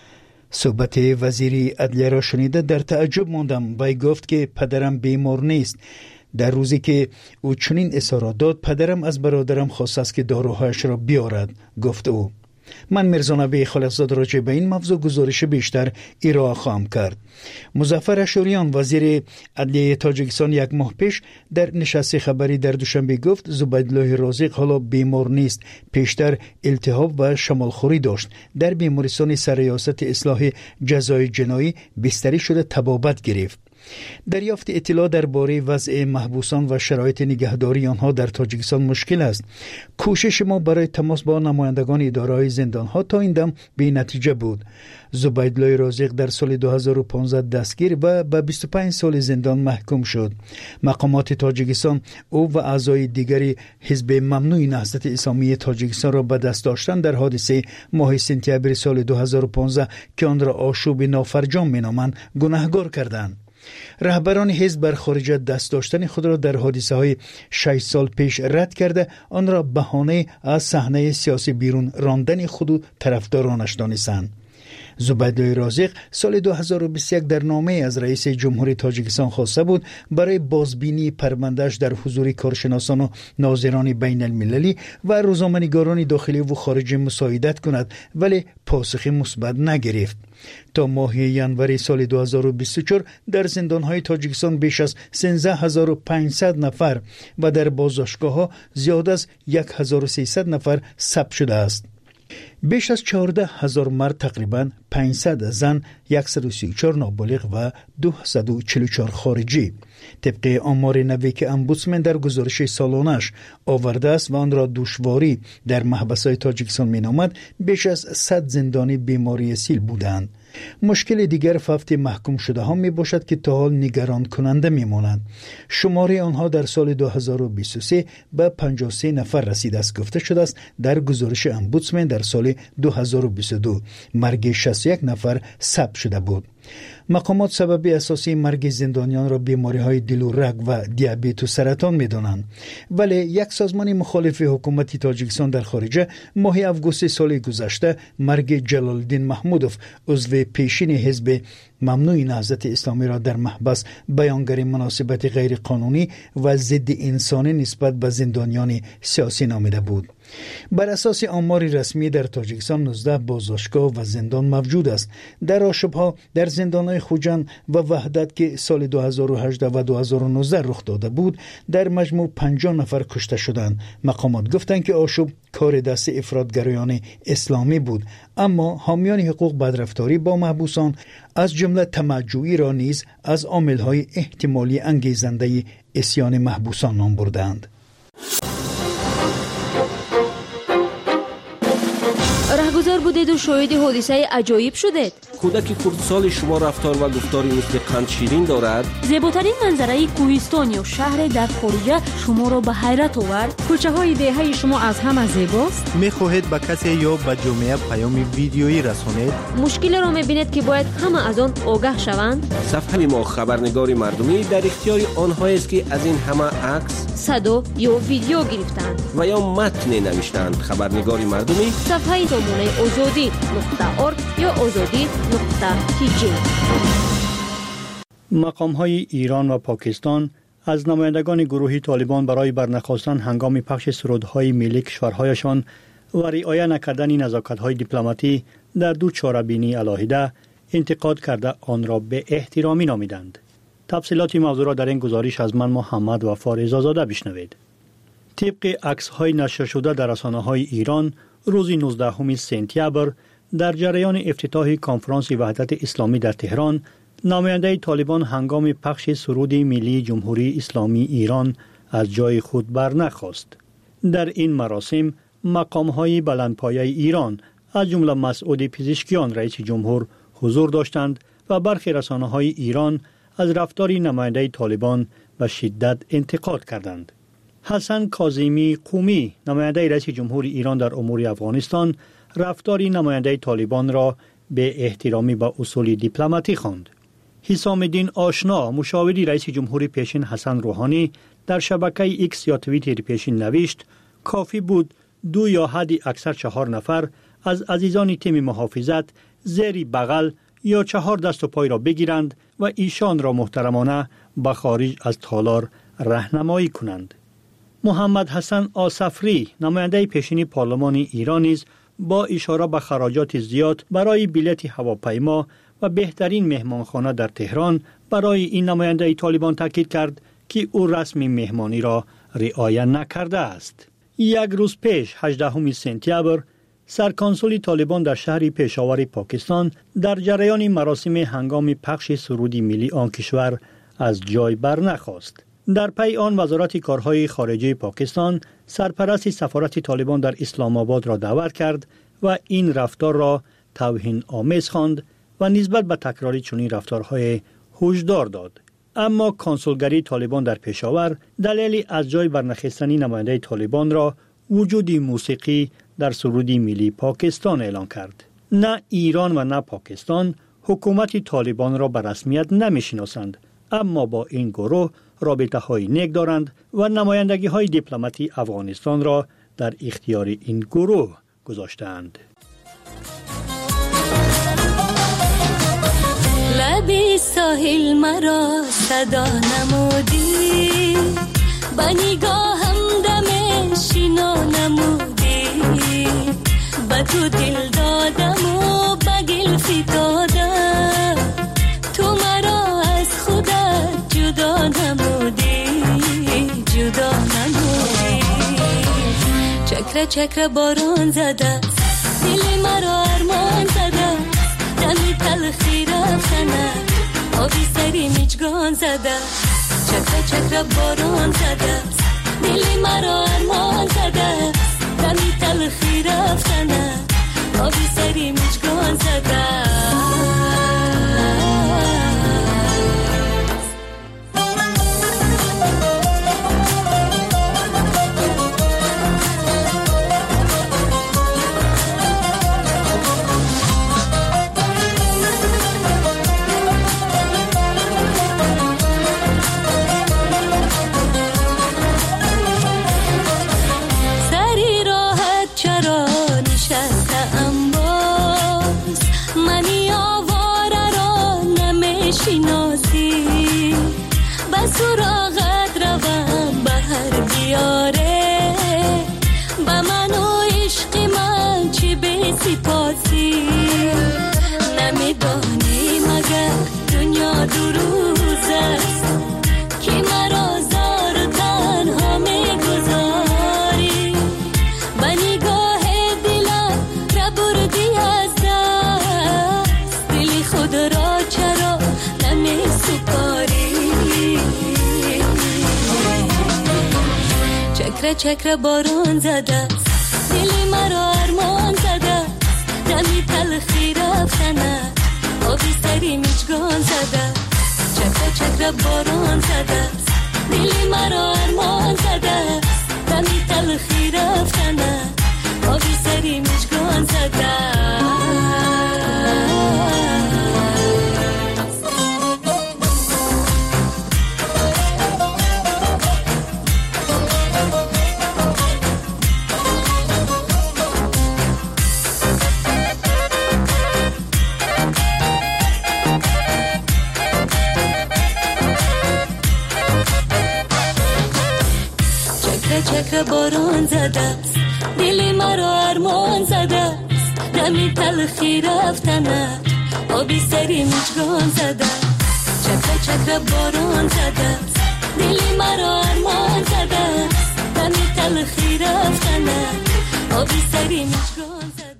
صحبت وزیر عدلیه را شنیده در تعجب ماندم. وی گفت که پدرم بیمار نیست. در روزی که او چنین اظهارات داد، پدرم از برادرم خواست است که داروهایش را بیارد، گفت او. من مرزانبی خالقزاد راجع به این موضوع گزارش بیشتر ارائه خواهم کرد. مظفر اشوریان وزیر عدلیه تاجیکستان یک ماه پیش در نشست خبری در دوشنبه گفت زبیدالله رازق حالا بیمار نیست، پیشتر التهاب و شمالخوری داشت. در بیمارستان سرریاست اصلاح جزای جنایی بستری شده طبابت گرفت. دریافت اطلاع درباره وضع محبوسان و شرایط نگهداری آنها در تاجیکستان مشکل است. کوشش ما برای تماس با نمایندگان اداره‌های زندان‌ها تا این دم بی نتیجه بود. زبیدالله رازق در سال 2015 دستگیر و به 25 سال زندان محکوم شد. مقامات تاجیکستان او و اعضای دیگری حزب ممنوع نهضت اسلامی تاجیکستان را به دست داشتن در حادثه ماه سپتامبر سال 2015 که آن را آشوب نافرجام می‌نامند گناهکار کردند. رهبران حزب بر خارجیت دست داشتن خود را در حادثه های 6 سال پیش رد کرده، آن را بهانه از صحنه سیاسی بیرون راندن خود و طرفدارانش دانستند. زبیدالله رازق سال 2021 در نامه از رئیس جمهور تاجیکستان خواسته بود برای بازبینی پروندهش در حضور کارشناسان و ناظران بین المللی و روزنامه‌نگاران داخلی و خارجی مساعدت کند، ولی پاسخی مثبت نگرفت. تا ماه ژانویه سال 2024 در زندان‌های تاجیکستان بیش از 13500 نفر و در بازداشتگاه‌ها زیاد از 1300 نفر ثبت شده است. بیش از 14,000 مرد، تقریباً 500 زن، 134 نابالغ و 244 خارجی. طبق آمار نوی که امبودسمن در گزارش سالانش آورده است و آن را دشواری در محبس‌های تاجیکستان می‌نامد، بیش از 100 زندانی بیماری سیل بودند. مشکل دیگر فقط محکوم شده ها می باشد که تا حال نگران کننده می مانند. شماره آنها در سال 2023 به 53 نفر رسید است گفته شده است در گزارش امبودسمن. در سال 2022 مرگ 61 نفر ثبت شده بود. مقامات سبب اساسی مرگ زندانیان را بیماری‌های دل و رگ و دیابت و سرطان می‌دانند، ولی یک سازمان مخالف حکومت تاجیکستان در خارجه ماه آگوست سال گذشته مرگ جلال‌الدین محمودوف، عضو پیشین حزب ممنوع نهضت اسلامی را در محبس بیانگر مناسبت غیر قانونی و ضد انسانی نسبت به زندانیان سیاسی نامیده بود. بر اساس آمار رسمی در تاجیکستان 19 بازداشتگاه و زندان موجود است. در آشوب‌ها در زندان‌های خوجند و وحدت که سال 2018 و 2019 رخ داده بود در مجموع 50 نفر کشته شدند. مقامات گفتند که آشوب کار دست افراطگرایان اسلامی بود، اما حامیان حقوق بدرفتاری با محبوسان از جمله طمع‌جویی را نیز از عامل‌های احتمالی انگیزنده عصیان محبوسان نام بردند. رهگذر بودید و شاهد حادثه عجایب شدید. کودک خردسال شما رفتار و گفتاری مثل قند شیرین دارد. زیباترین منظره کوهستان یا شهر در خارج شما را به حیرت آورد. کوچه های دهه شما از همه زیباست. میخواهید به کسی یا به جامعه پیام ویدیویی رسانید؟ مشکل را میبینید که باید همه از آن آگاه شوند. صفحه ما خبرنگار مردمی در اختیار آنهایی است که از این همه عکس، صدا یا ویدیو گرفتند و یا متن نوشتند. خبرنگار مردمی صفحه سامانه azadi.org یا azadi.tg. مقام‌های ایران و پاکستان از نمایندگان گروهی طالبان برای برنخواستن هنگام پخش سرودهای ملی کشورهایشان و رعایت نکردن نزاکت‌های دیپلماتی در دو چاره‌بینی علاهده انتقاد کرده آن را به احترامی نامیدند. تفصیلات موضوع را در این گزارش از من محمد وفا رضازاده بشنوید. طبق عکس‌های نشر شده در رسانه‌های ایران روز 19 سپتامبر در جریان افتتاح کنفرانس وحدت اسلامی در تهران، نماینده طالبان هنگام پخش سرود ملی جمهوری اسلامی ایران از جای خود برنخاست. در این مراسم مقام‌های بلندپایه ایران از جمله مسعود پزشکیان رئیس جمهور حضور داشتند و برخی رسانه‌های ایران از رفتار نماینده طالبان به شدت انتقاد کردند. حسن کاظمی قومی، نماینده رئیس جمهور ایران در امور افغانستان، رفتار نماینده طالبان را به احترامی به اصول دیپلماتی خواند. حسام الدین آشنا، مشاور رئیس جمهور پیشین حسن روحانی، در شبکه ایکس یا توییتر پیشین نوشت کافی بود 2 یا حدی اکثر 4 نفر از عزیزان تیم محافظت زیر بغل یا 4 دست و پای را بگیرند و ایشان را محترمانه به خارج از تالار راهنمایی کنند. محمد حسن آصفری، نماینده پیشین پارلمان ایران نیز با اشاره به خراجات زیاد برای بلیط هواپیما و بهترین مهمانخانه در تهران برای این نماینده طالبان تاکید کرد که او رسم مهمانی را رعایت نکرده است. یک روز پیش 18 سپتامبر سرکانسول طالبان در شهر پشاور پاکستان در جریان مراسم هنگام پخش سرود ملی آن کشور از جای برنخاست. در پی آن وزارت کارهای خارجه پاکستان سرپرست سفارت طالبان در اسلام آباد را دعوت کرد و این رفتار را توهین آمیز خواند و نسبت به تکراری چنین رفتارهای هشدار داد. اما کنسولگری طالبان در پشاور دلیل از جای برنخستن نماینده طالبان را وجود موسیقی در سرود ملی پاکستان اعلان کرد. نه ایران و نه پاکستان حکومت طالبان را به رسمیت نمی‌شناسند، اما با این گروه رابطه های نیک دارند و نمایندگی های دیپلماتی افغانستان را در اختیار این گروه گذاشتند. لبی ساحل مرا صدا نمودی، با نگاهم دم شینا نمودی، با تو دل دادم و با گل فتادم، تو مرا از خودت جدا نمودی، جدا نمودی. چکره چکره باران زده، دل مرا ارمان زده، دمی تلخی رفتنه، آبی سری میچگان زده. چکره چکره باران زده، دل مرا ارمان زده، دمی تلخی رفتنه، آبی سری میچگان زده. شستم باز منی آواره را نمیشناسی به سراغت روم به هر دیاره به من و عشق من چی به سپاسی نمیدانی مگر دنیا دو روز است که مرا زار و تنها میگذاری به نگاه دلم را بردی از دست دل خود را چرا نمی سپاری چکره چکره باران زده است دل مرا ارمان زده است دمی تلخی رفتنه آبی سری مچگان زده چکره چکره باران زده است دل مرا ارمان زده است دمی تلخی رفتنه آبی سری مچگان زده چکره باران زده است دل مرا ارمان زده است دمی تلخی رفتنه آبی سری مچگان زده چکره چکره باران زده است دل مرا ارمان زده است دمی تلخی رفتنه آبی سری مچگان زده.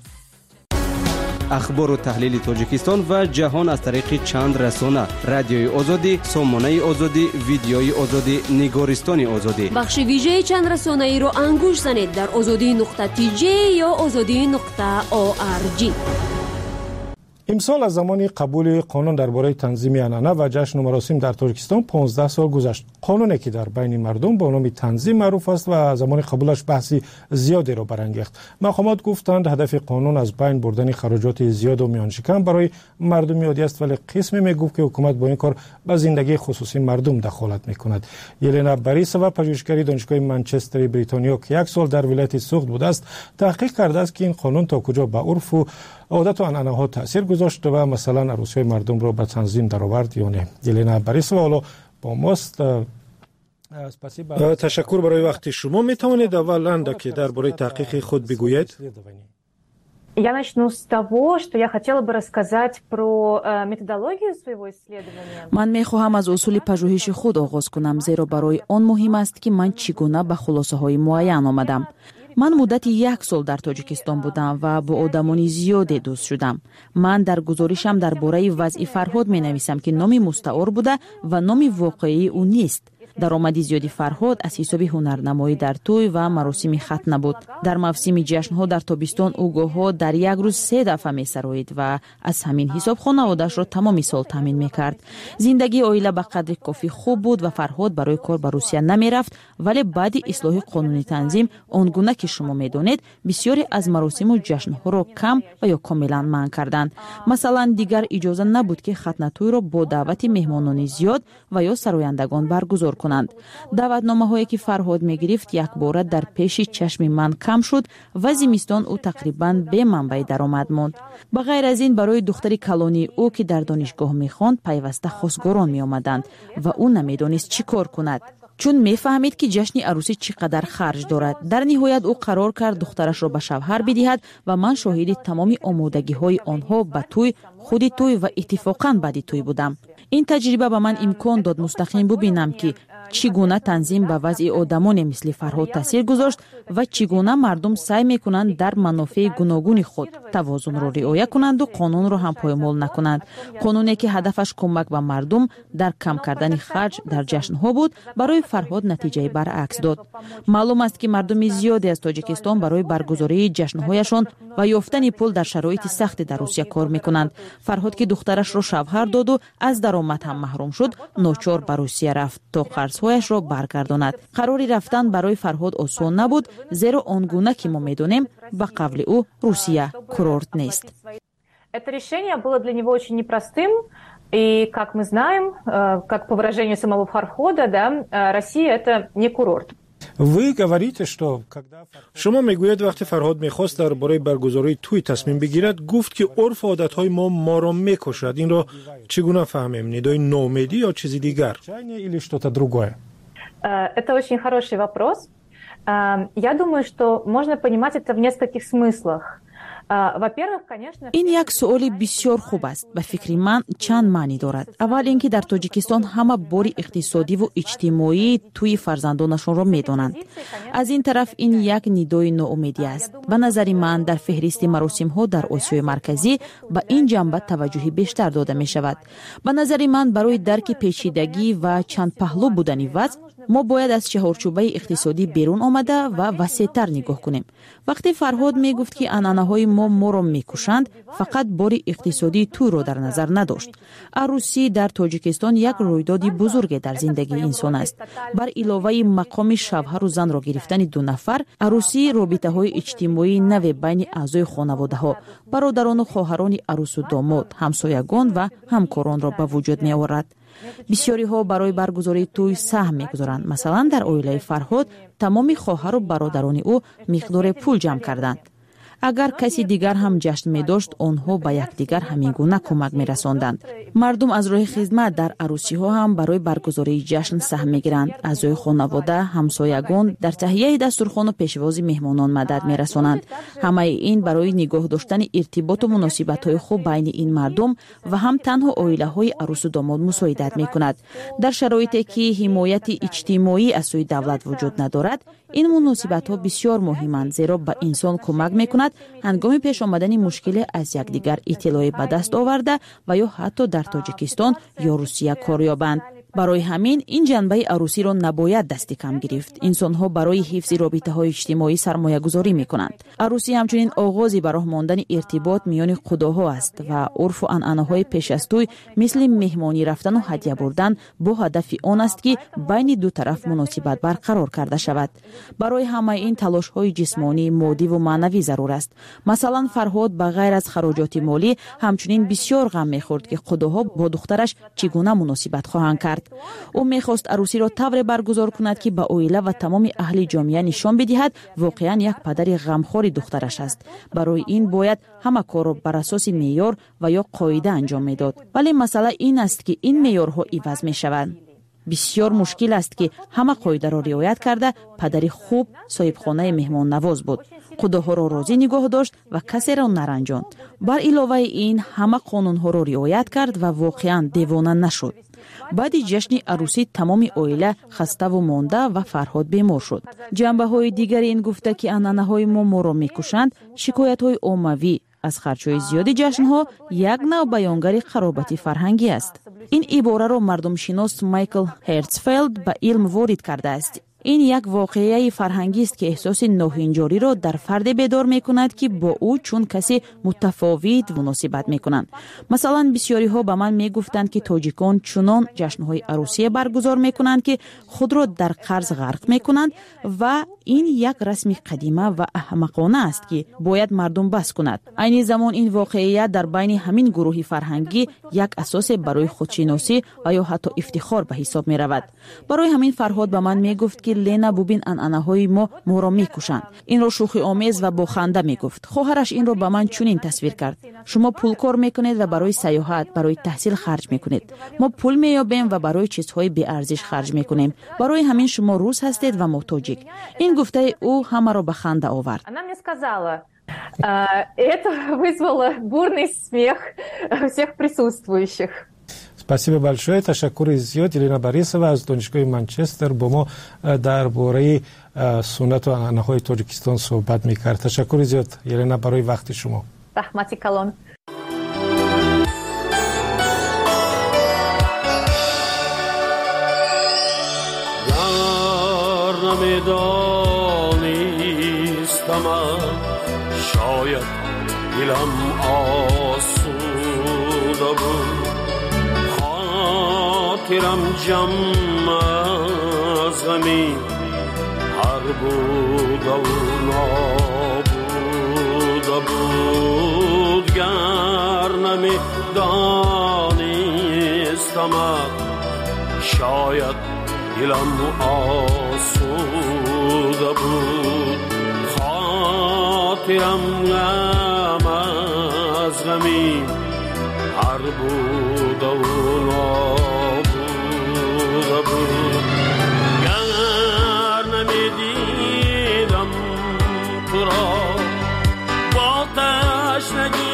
اخبار و تحلیل تاجیکستان و جهان از طریق چند رسانه: رادیوی آزادی، سامانه آزادی، ویدیوی آزادی، نگارستان آزادی. بخش ویژه چند رسانه ای رو انگوش زنید در azadi.tj یا azadi.org. امسال از زمان قبول قانون درباره تنظیم عنعنه و جشن و مراسم در تاجیکستان 15 سال گذشت. قانونی که در بین مردم با نام تنظیم معروف است و زمان قبولش بحثی زیادی را برانگیخت. مقامات گفتند هدف قانون از بین بردن خراجات زیاد و میان شکن برای مردم عادی است، ولی قسمی میگفت که حکومت با این کار به زندگی خصوصی مردم دخالت میکند. یلنا باریسووا پژوهشگری دانشگاه منچستر بریتانیا که یک سال در ولایت سوخت بوده است، تحقیق کرده است که این قانون تا کجا به عرف و عادت و عنعنه ها تاثیر گذاشت و مثلا عروسی مردم را به تنظیم درآورد یا نه. یلنا باریسووا حالا با ماست. تشکر برای وقت شما. می توانید اولا که درباره تحقیق خود بگویید؟ Я начну с того, что я хотела бы рассказать про методологию своего исследования. من می‌خواهم از اصول پژوهش خود آغاز کنم، زیرا برای آن مهم است که من چگونه به خلاصه‌های معین آمدم. من مدت 1 سال در تاجیکستان بودم و با آدمان زیادی دوست شدم. من در گزارشم درباره وضع فرهاد می‌نویسم که نام مستعار بوده و نام واقعی او نیست. درآمدی زیادی فرهاد از حساب هنرنمایی در توی و مراسم ختنه بود. در موسم جشن‌ها در تابستان او گاه‌ها در یک روز 3 دفعه می‌سرایید و از همین حساب خانواده‌اش را تمام سال تامین می‌کرد. زندگی عائله به قدر کافی خوب بود و فرهاد برای کار به روسیه نمی‌رفت، ولی بعد اصلاح قانونی تنظیم آنگونه که شما می‌دانید بسیاری از مراسم و جشن‌ها را کم و یا کاملاً منع کردند. مثلا دیگر اجازه نبود که ختنه توی را با دعوت مهمانان زیاد و یا سرایندگان برگزار کنند. دعوتنامه‌هایی که فرهاد می‌گرفت یک بار در پیش چشم من کم شد و زمستان او تقریباً به منبع درآمد ماند. به غیر از این برای دختر کلانی او که در دانشگاه می‌خواند پیوسته خواستگاران می‌آمدند و او نمی‌دانست چی کار کند، چون می‌فهمید که جشن عروسی چقدر خرج دارد. در نهایت او قرار کرد دخترش را به شوهر بدهد و من شاهد تمام آمادگی‌های آنها به توی، خود توی و اتفاقاً بعد توی بودم. این تجربه به من امکان داد مستقیم ببینم که چگونه تنظیم به وضع آدمان مثل فرهاد تاثیر گذاشت و چگونه مردم سعی میکنند در منافع گوناگون خود توازن را رعایت کنند و قانون را هم پایمال نکنند. قانونی که هدفش کمک به مردم در کم کردن خرج در جشن‌ها بود، برای فرهاد نتیجه برعکس داد. معلوم است که مردم زیادی از تاجیکستان برای برگزاری جشن‌هایشان و یافتن پول در شرایط سخت در روسیه کار میکنند. فرهاد که دخترش را شوهر داد و از درآمد هم محروم شد، ناچار به روسیه رفت تا قرض‌هایش را برگرداند. قراری رفتن برای فرهاد آسان نبود، زیرا آنگونه که ما می‌دانیم به قول او روسیه کورورت نیست. Это решение было для него очень непростым, и, как мы знаем, как по выражению самого Фархода, да, Россия это не курорт. شما میگوید وقتی فرهاد میخواست درباره برگزاری توی تصمیم بگیرد گفت که عرف و عادتهای ما را میکشد. این را چگونه فهمیم؟ ندای نومیدی یا چیزی دیگر؟ Это очень хороший вопрос. Я думаю, что можно понимать это в нескольких смыслах. این یک سوال بسیار خوب است. به فکر من چند معنی دارد. اول اینکه در تاجیکستان همه باری اقتصادی و اجتماعی توی فرزندانشان را میدانند. از این طرف این یک ندای ناامیدی است. به نظر من در فهرست مراسم ها در آسیای مرکزی به این جنبه توجه بیشتر داده می شود. به نظر من برای درک پیچیدگی و چند پهلو بودن وضع ما باید از چهارچوبه اقتصادی بیرون آمده و وسیع‌تر نگاه کنیم. وقتی فرهاد می گفت که عنعنه‌های ما را میکشند، فقط باری اقتصادی تو را در نظر نداشت. عروسی در تاجیکستان یک رویداد بزرگ در زندگی انسان است. بر علاوه مقام شوهر و زن را گرفتن دو نفر، عروسی رابطه‌های اجتماعی نو بین اعضای خانواده‌ها، برادران و خواهران عروس و داماد، همسایگان و همکاران را به وجود می آورد. بسیاری ها برای برگزاری توی سهم میگذارند. مثلا در عائله فرهاد تمام خواهر و برادران او مقدار پول جمع کردند. اگر کسی دیگر هم جشن می داشت، آنها به یکدیگر همین گونه کمک می رساندند. مردم از راه خدمت در عروسی ها هم برای برگزاری جشن سهم می گیرند. اعضای خانواده، همسایگان در تهیه دسترخوان و پیشواز مهمانان مدد می رسانند. همه این برای نگاه داشتن ارتباط و مناسبت های خوب بین این مردم و هم تنها عائله های عروس و داماد مساعدت می کند. در شرایطی که حمایت اجتماعی از سوی دولت وجود ندارد، این مناسبت ها بسیار مهمند، زیرا به انسان کمک می کند هنگام پیش آمدن مشکل از یکدیگر اطلاع به دست آورده و یا حتی در تاجیکستان یا روسیه کار یابند. برای همین این جنبه عروسی را نباید دست کم گرفت. انسان‌ها برای حفظ رابطه‌های اجتماعی سرمایه‌گذاری می‌کنند. عروسی همچنین آغازی به راه ماندن ارتباط میان خداها است و عرف و عنعنه‌های پیش از توی مثل مهمانی رفتن و هدیه بردن با هدف آن است که بین دو طرف مناسبت برقرار کرده شود. برای همه این تلاش‌های جسمانی، مادی و معنوی ضرور است. مثلا فرهاد به غیر از خراجات مالی همچنین بسیار غم می‌خورد که خداها با دخترش چگونه مناسبت خواهند کرد. او میخواست عروسی را طور برگزار کند که به عائله و تمام اهل جامعه نشان بدهد واقعا یک پدر غمخوار دخترش است. برای این باید همه کار را بر اساس معیار و یا قاعده انجام میداد. ولی مسئله این است که این معیارها عوض میشوند. بسیار مشکل است که همه قاعده را رعایت کرده پدری خوب صاحب خانه مهمان نواز بود. خداها را راضی نگاه داشت و کسی را نرنجاند. بر علاوه این همه قانونها را رعایت کرد و واقعا دیوانه نشد. بعد جشن عروسی تمام عائله خسته و مانده و فرهاد بیمار شد. جنبه های دیگر این گفته که عنعنه های ما را میکشند، شکایت های عمومی از خرچهای زیاد جشن ها یک نوع بیانگر خرابت فرهنگی است. این عباره را مردم شناس مایکل هرتزفلد به علم وارد کرده است. این یک واقعه فرهنگی است که احساس ناهنجاری را در فرد بیدار می کند که با او چون کسی متفاوت مناسبت می کنند. مثلا بسیاری ها به من می گفتند که تاجیکان چنان جشنهای عروسی برگزار می کنند که خود را در قرض غرق می کنند و این یک رسم قدیمه و احمقانه است که باید مردم بس کند. عین زمان این واقعیت در بین همین گروه فرهنگی یک اساس برای خودشناسی و یا حتی افتخار به حساب می رود. برای همین فرهاد به من می گفت که لینا ببین عنعنه‌های ما را میکشند. این را شوخی آمیز و با خنده میگفت. خواهرش این را به من چنین تصویر کرد: شما پول کار میکنید و برای سیاحت، برای تحصیل خرج میکنید. ما پول مییابیم و برای چیزهای بی ارزش خرج میکنیم. برای همین شما روس هستید و ما تاجیک. این گفته او همه را به خنده آورد. Это вызвало бурный смех всех присутствующих. спасибо большое. تشکر زیاد. یلینا باریسова از دانشگاه منچستر با ما درباره سنت و عنعنه‌های تاجیکستان صحبت می‌کرد. تشکر زیاد یلینا برای وقت شما. رحمتی کلان. شاید دلم آسوده بود، خاطرم جمع از غمی هر بود و نابوده بود. گر نمی دانستم شاید دلم آسوده بوده بود خاطرم غم از غمی هر بوده و نابوده بود گر نمیدیدم تو را با تشنگی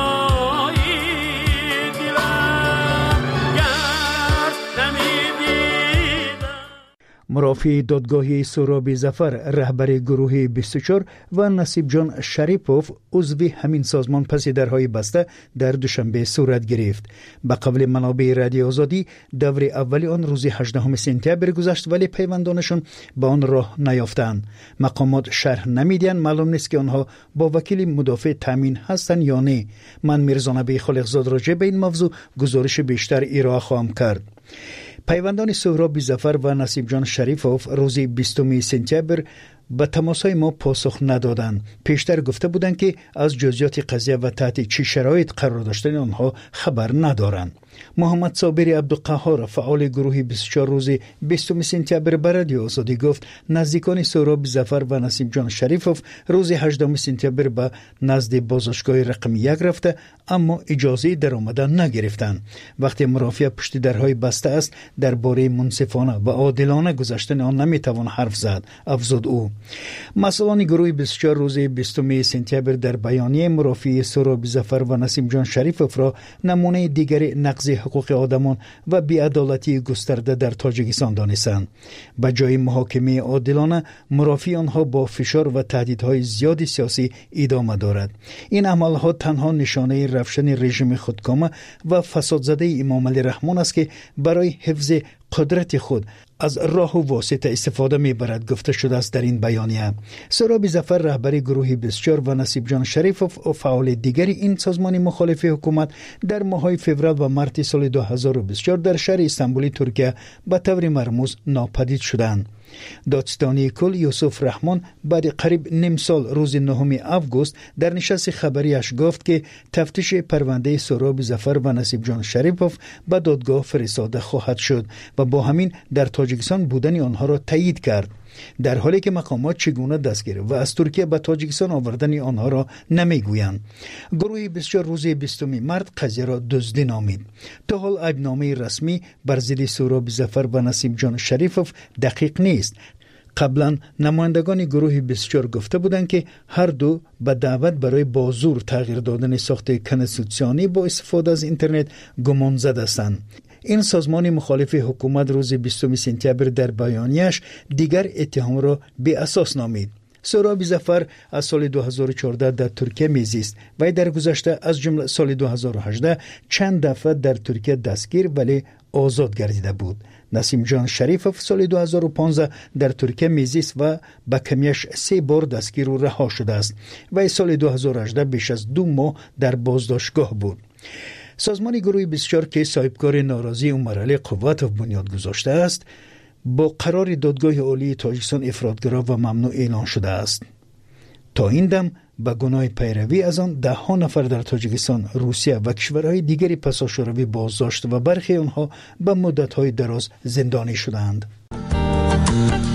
مرافع دادگاهی سهراب ظفر رهبر گروه 24 و نصیب جان شریپوف عضو همین سازمان پس درهای بسته در دوشنبه صورت گرفت. به قول منابع رادیو آزادی دور اولی آن روز 18 سپتامبر گذشت ولی پیوندانشون به آن راه نیافتند. مقامات شرح نمیدن، معلوم نیست که آنها با وکیل مدافع تامین هستند یا نه. من میرزا نبی خالقزاد راجع به این موضوع گزارش بیشتر ارائه خواهم کرد. پیوندان سهراب ظفر و نصیب جان شریفوف روز 20 سپتامبر به تماسهای ما پاسخ ندادند. پیشتر گفته بودند که از جزئیات قضیه و تحت چه شرایط قرار داشتن آنها خبر ندارند. محمد صابری عبدالقهار فعال گروه 24 روز 20 سپتامبر به رادیو آزادی گفت نزدیکان سهراب ظفر و نصیب جان شریفوف روز 18 سپتامبر به نزد بازداشتگاه رقم 1 رفته اما اجازه درآمدن نگرفتند. وقتی مرافع پشت درهای بسته است درباره منصفانه و عادلانه گذشتن آن نمیتوان حرف زد، افزود او. مسئولان گروه 24 روز 20 سپتامبر در بیانیه مرافع سهراب ظفر و نصیب جان شریفوف را نمونه دیگر نقض حقوق آدمان و بی‌عدالتی گسترده در تاجیکستان دانستند. به جای محاکمه عادلانه مرافع آنها با فشار و تهدیدهای زیاد سیاسی ادامه دارد. این عملها تنها نشانه رفتن رژیم خودکامه و فسادزده امام علی رحمان است که برای حفظ قدرت خود از راه و واسطه استفاده می‌برد گفته شده است در این بیانیه. سهراب ظفر رهبر گروه 24 و نصیب جان شریفوف و فعال دیگری این سازمان مخالف حکومت در ماه‌های فوریه و مارس سال 2024 در شهر استانبول ترکیه به طور مرموز ناپدید شدند. دادستانی کل یوسف رحمان بعد قریب نیم سال روز 9 آگوست در نشست خبریش گفت که تفتیش پرونده سهراب ظفر و نصیب جان شریفوف به دادگاه فرستاده خواهد شد و با همین در تاجیکستان بودن آنها را تایید کرد. در حالی که مقامات چگونه دستگیر و از ترکیه به تاجیکستان آوردن آنها را نمیگویند. گروه 24 روز 20 مارس قضیه را دزدی نامید. تا حال عیبنامه رسمی بر ضد سهراب ظفر و نصیب جان شریفوف دقیق نیست. قبلا نمایندگان گروه 24 گفته بودند که هر دو به دعوت برای بازور تغییر دادن ساخت کنستیتوسیونی با استفاده از اینترنت گمان زده هستند. این سازمان مخالف حکومت روز 20 سپتامبر در بیانیه‌اش دیگر اتهام را بی اساس نامید. سهراب ظفر از سال 2014 در ترکیه میزیست و در گذشته از جمله سال 2018 چند دفعه در ترکیه دستگیر ولی آزاد گردیده بود. نصیب جان شریفوف سال 2015 در ترکیه میزیست و به کمیش 3 بار دستگیر و رها شده است و سال 2018 بیش از 2 ماه در بازداشتگاه بود. سازمان گروه 24 که صاحبکار ناراضی عمر علی قوتوف بنیاد گذاشته است با قرار دادگاه عالی تاجیکستان افراطگرا و ممنوع اعلان شده است. تا این دم به گناه پیروی از آن 10 نفر در تاجیکستان، روسیه و کشورهای دیگری پساشوروی بازداشت و برخی آنها به مدت‌های دراز زندانی شدند.